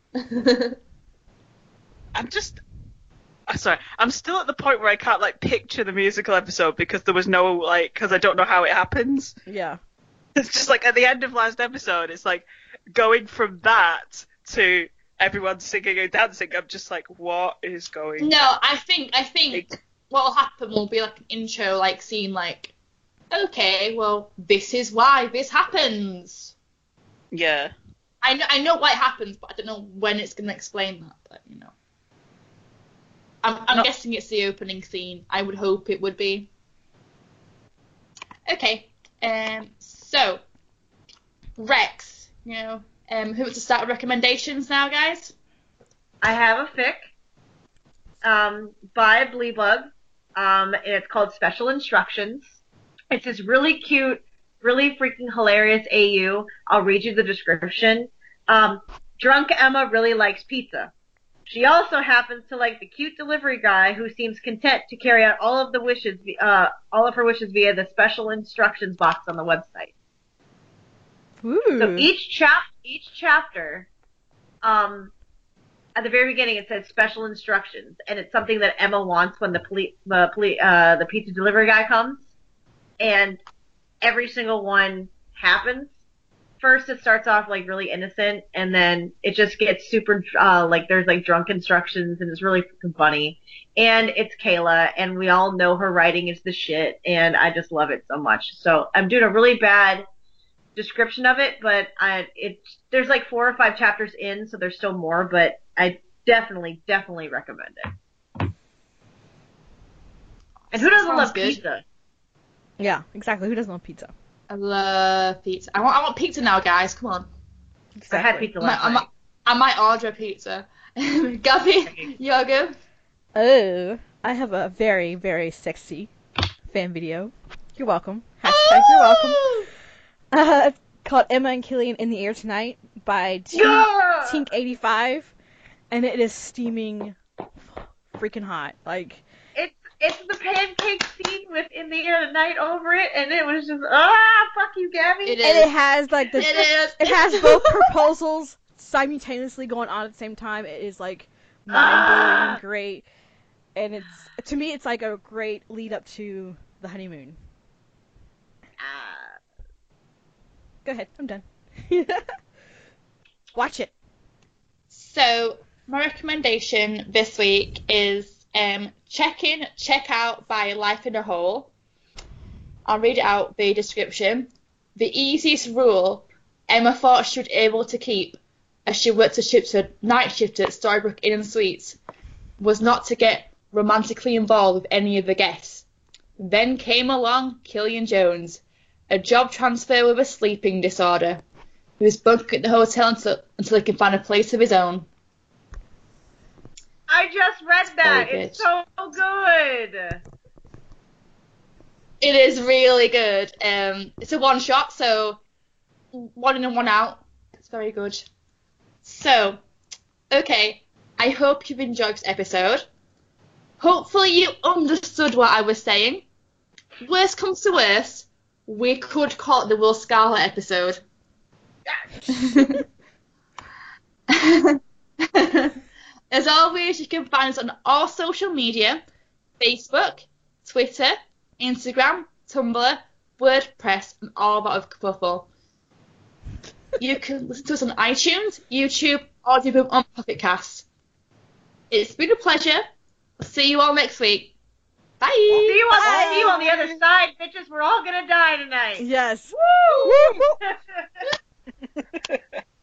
I'm still at the point where I can't like picture the musical episode because there was no because I don't know how it happens. Yeah. It's just like at the end of last episode, it's like going from that to everyone singing and dancing. I'm just like, what is going? No, I think what will happen will be like an intro, like scene, like, okay, well, this is why this happens. Yeah. I know why it happens, but I don't know when it's going to explain that. But you know, I'm guessing it's the opening scene. I would hope it would be. Okay. So Rex, who wants to start with recommendations now, guys? I have a fic by Bleebug. It's called Special Instructions. It's this really cute, really freaking hilarious AU. I'll read you the description. Drunk Emma really likes pizza. She also happens to like the cute delivery guy who seems content to carry out all of her wishes via the special instructions box on the website. Ooh. So each chapter, at the very beginning it says special instructions, and it's something that Emma wants when the pizza delivery guy comes, and every single one happens. First, it starts off like really innocent, and then it just gets super there's like drunk instructions, and it's really freaking funny. And it's Kayla, and we all know her writing is the shit, and I just love it so much. So I'm doing a really bad description of it, but there's like 4 or 5 chapters in, so there's still more, but I definitely recommend it. And who doesn't love pizza? Yeah, exactly. Who doesn't love pizza? I love pizza. I want pizza now, guys. Come on. Exactly. I had pizza last night. I might order a pizza. Gabby, you go. Oh, I have a very, very sexy fan video. You're welcome. Hashtag you're welcome. It's called Emma and Killian in the Air Tonight by Tink85, and it is steaming freaking hot. Like, it's the pancake scene with In the Air Tonight over it, and it was just fuck you, Gabby. It is. and it has like the It has both proposals simultaneously going on at the same time. It is like mind-blowing and great, and to me it's like a great lead up to the honeymoon. Go ahead, I'm done. Watch it. So my recommendation this week is Check In, Check Out by Life in a Hole. I'll read out the description. The easiest rule Emma thought she would be able to keep as she worked a night shift at Storybrooke Inn and Suites was not to get romantically involved with any of the guests. Then came along Killian Jones, a job transfer with a sleeping disorder, who is bunking at the hotel until he can find a place of his own. I just read that. Very It's so good. It is really good. It's a one shot, so one in and one out. It's very good. So, okay, I hope you've enjoyed this episode. Hopefully you understood what I was saying. Worst comes to worst, we could call it the Will Scarlet episode. As always, you can find us on all social media: Facebook, Twitter, Instagram, Tumblr, WordPress, and all that other kerfuffle. You can listen to us on iTunes, YouTube, Audioboom, and Pocket Cast. It's been a pleasure. I'll see you all next week. Bye. See you on the other side, bitches. We're all gonna die tonight. Yes. Woo!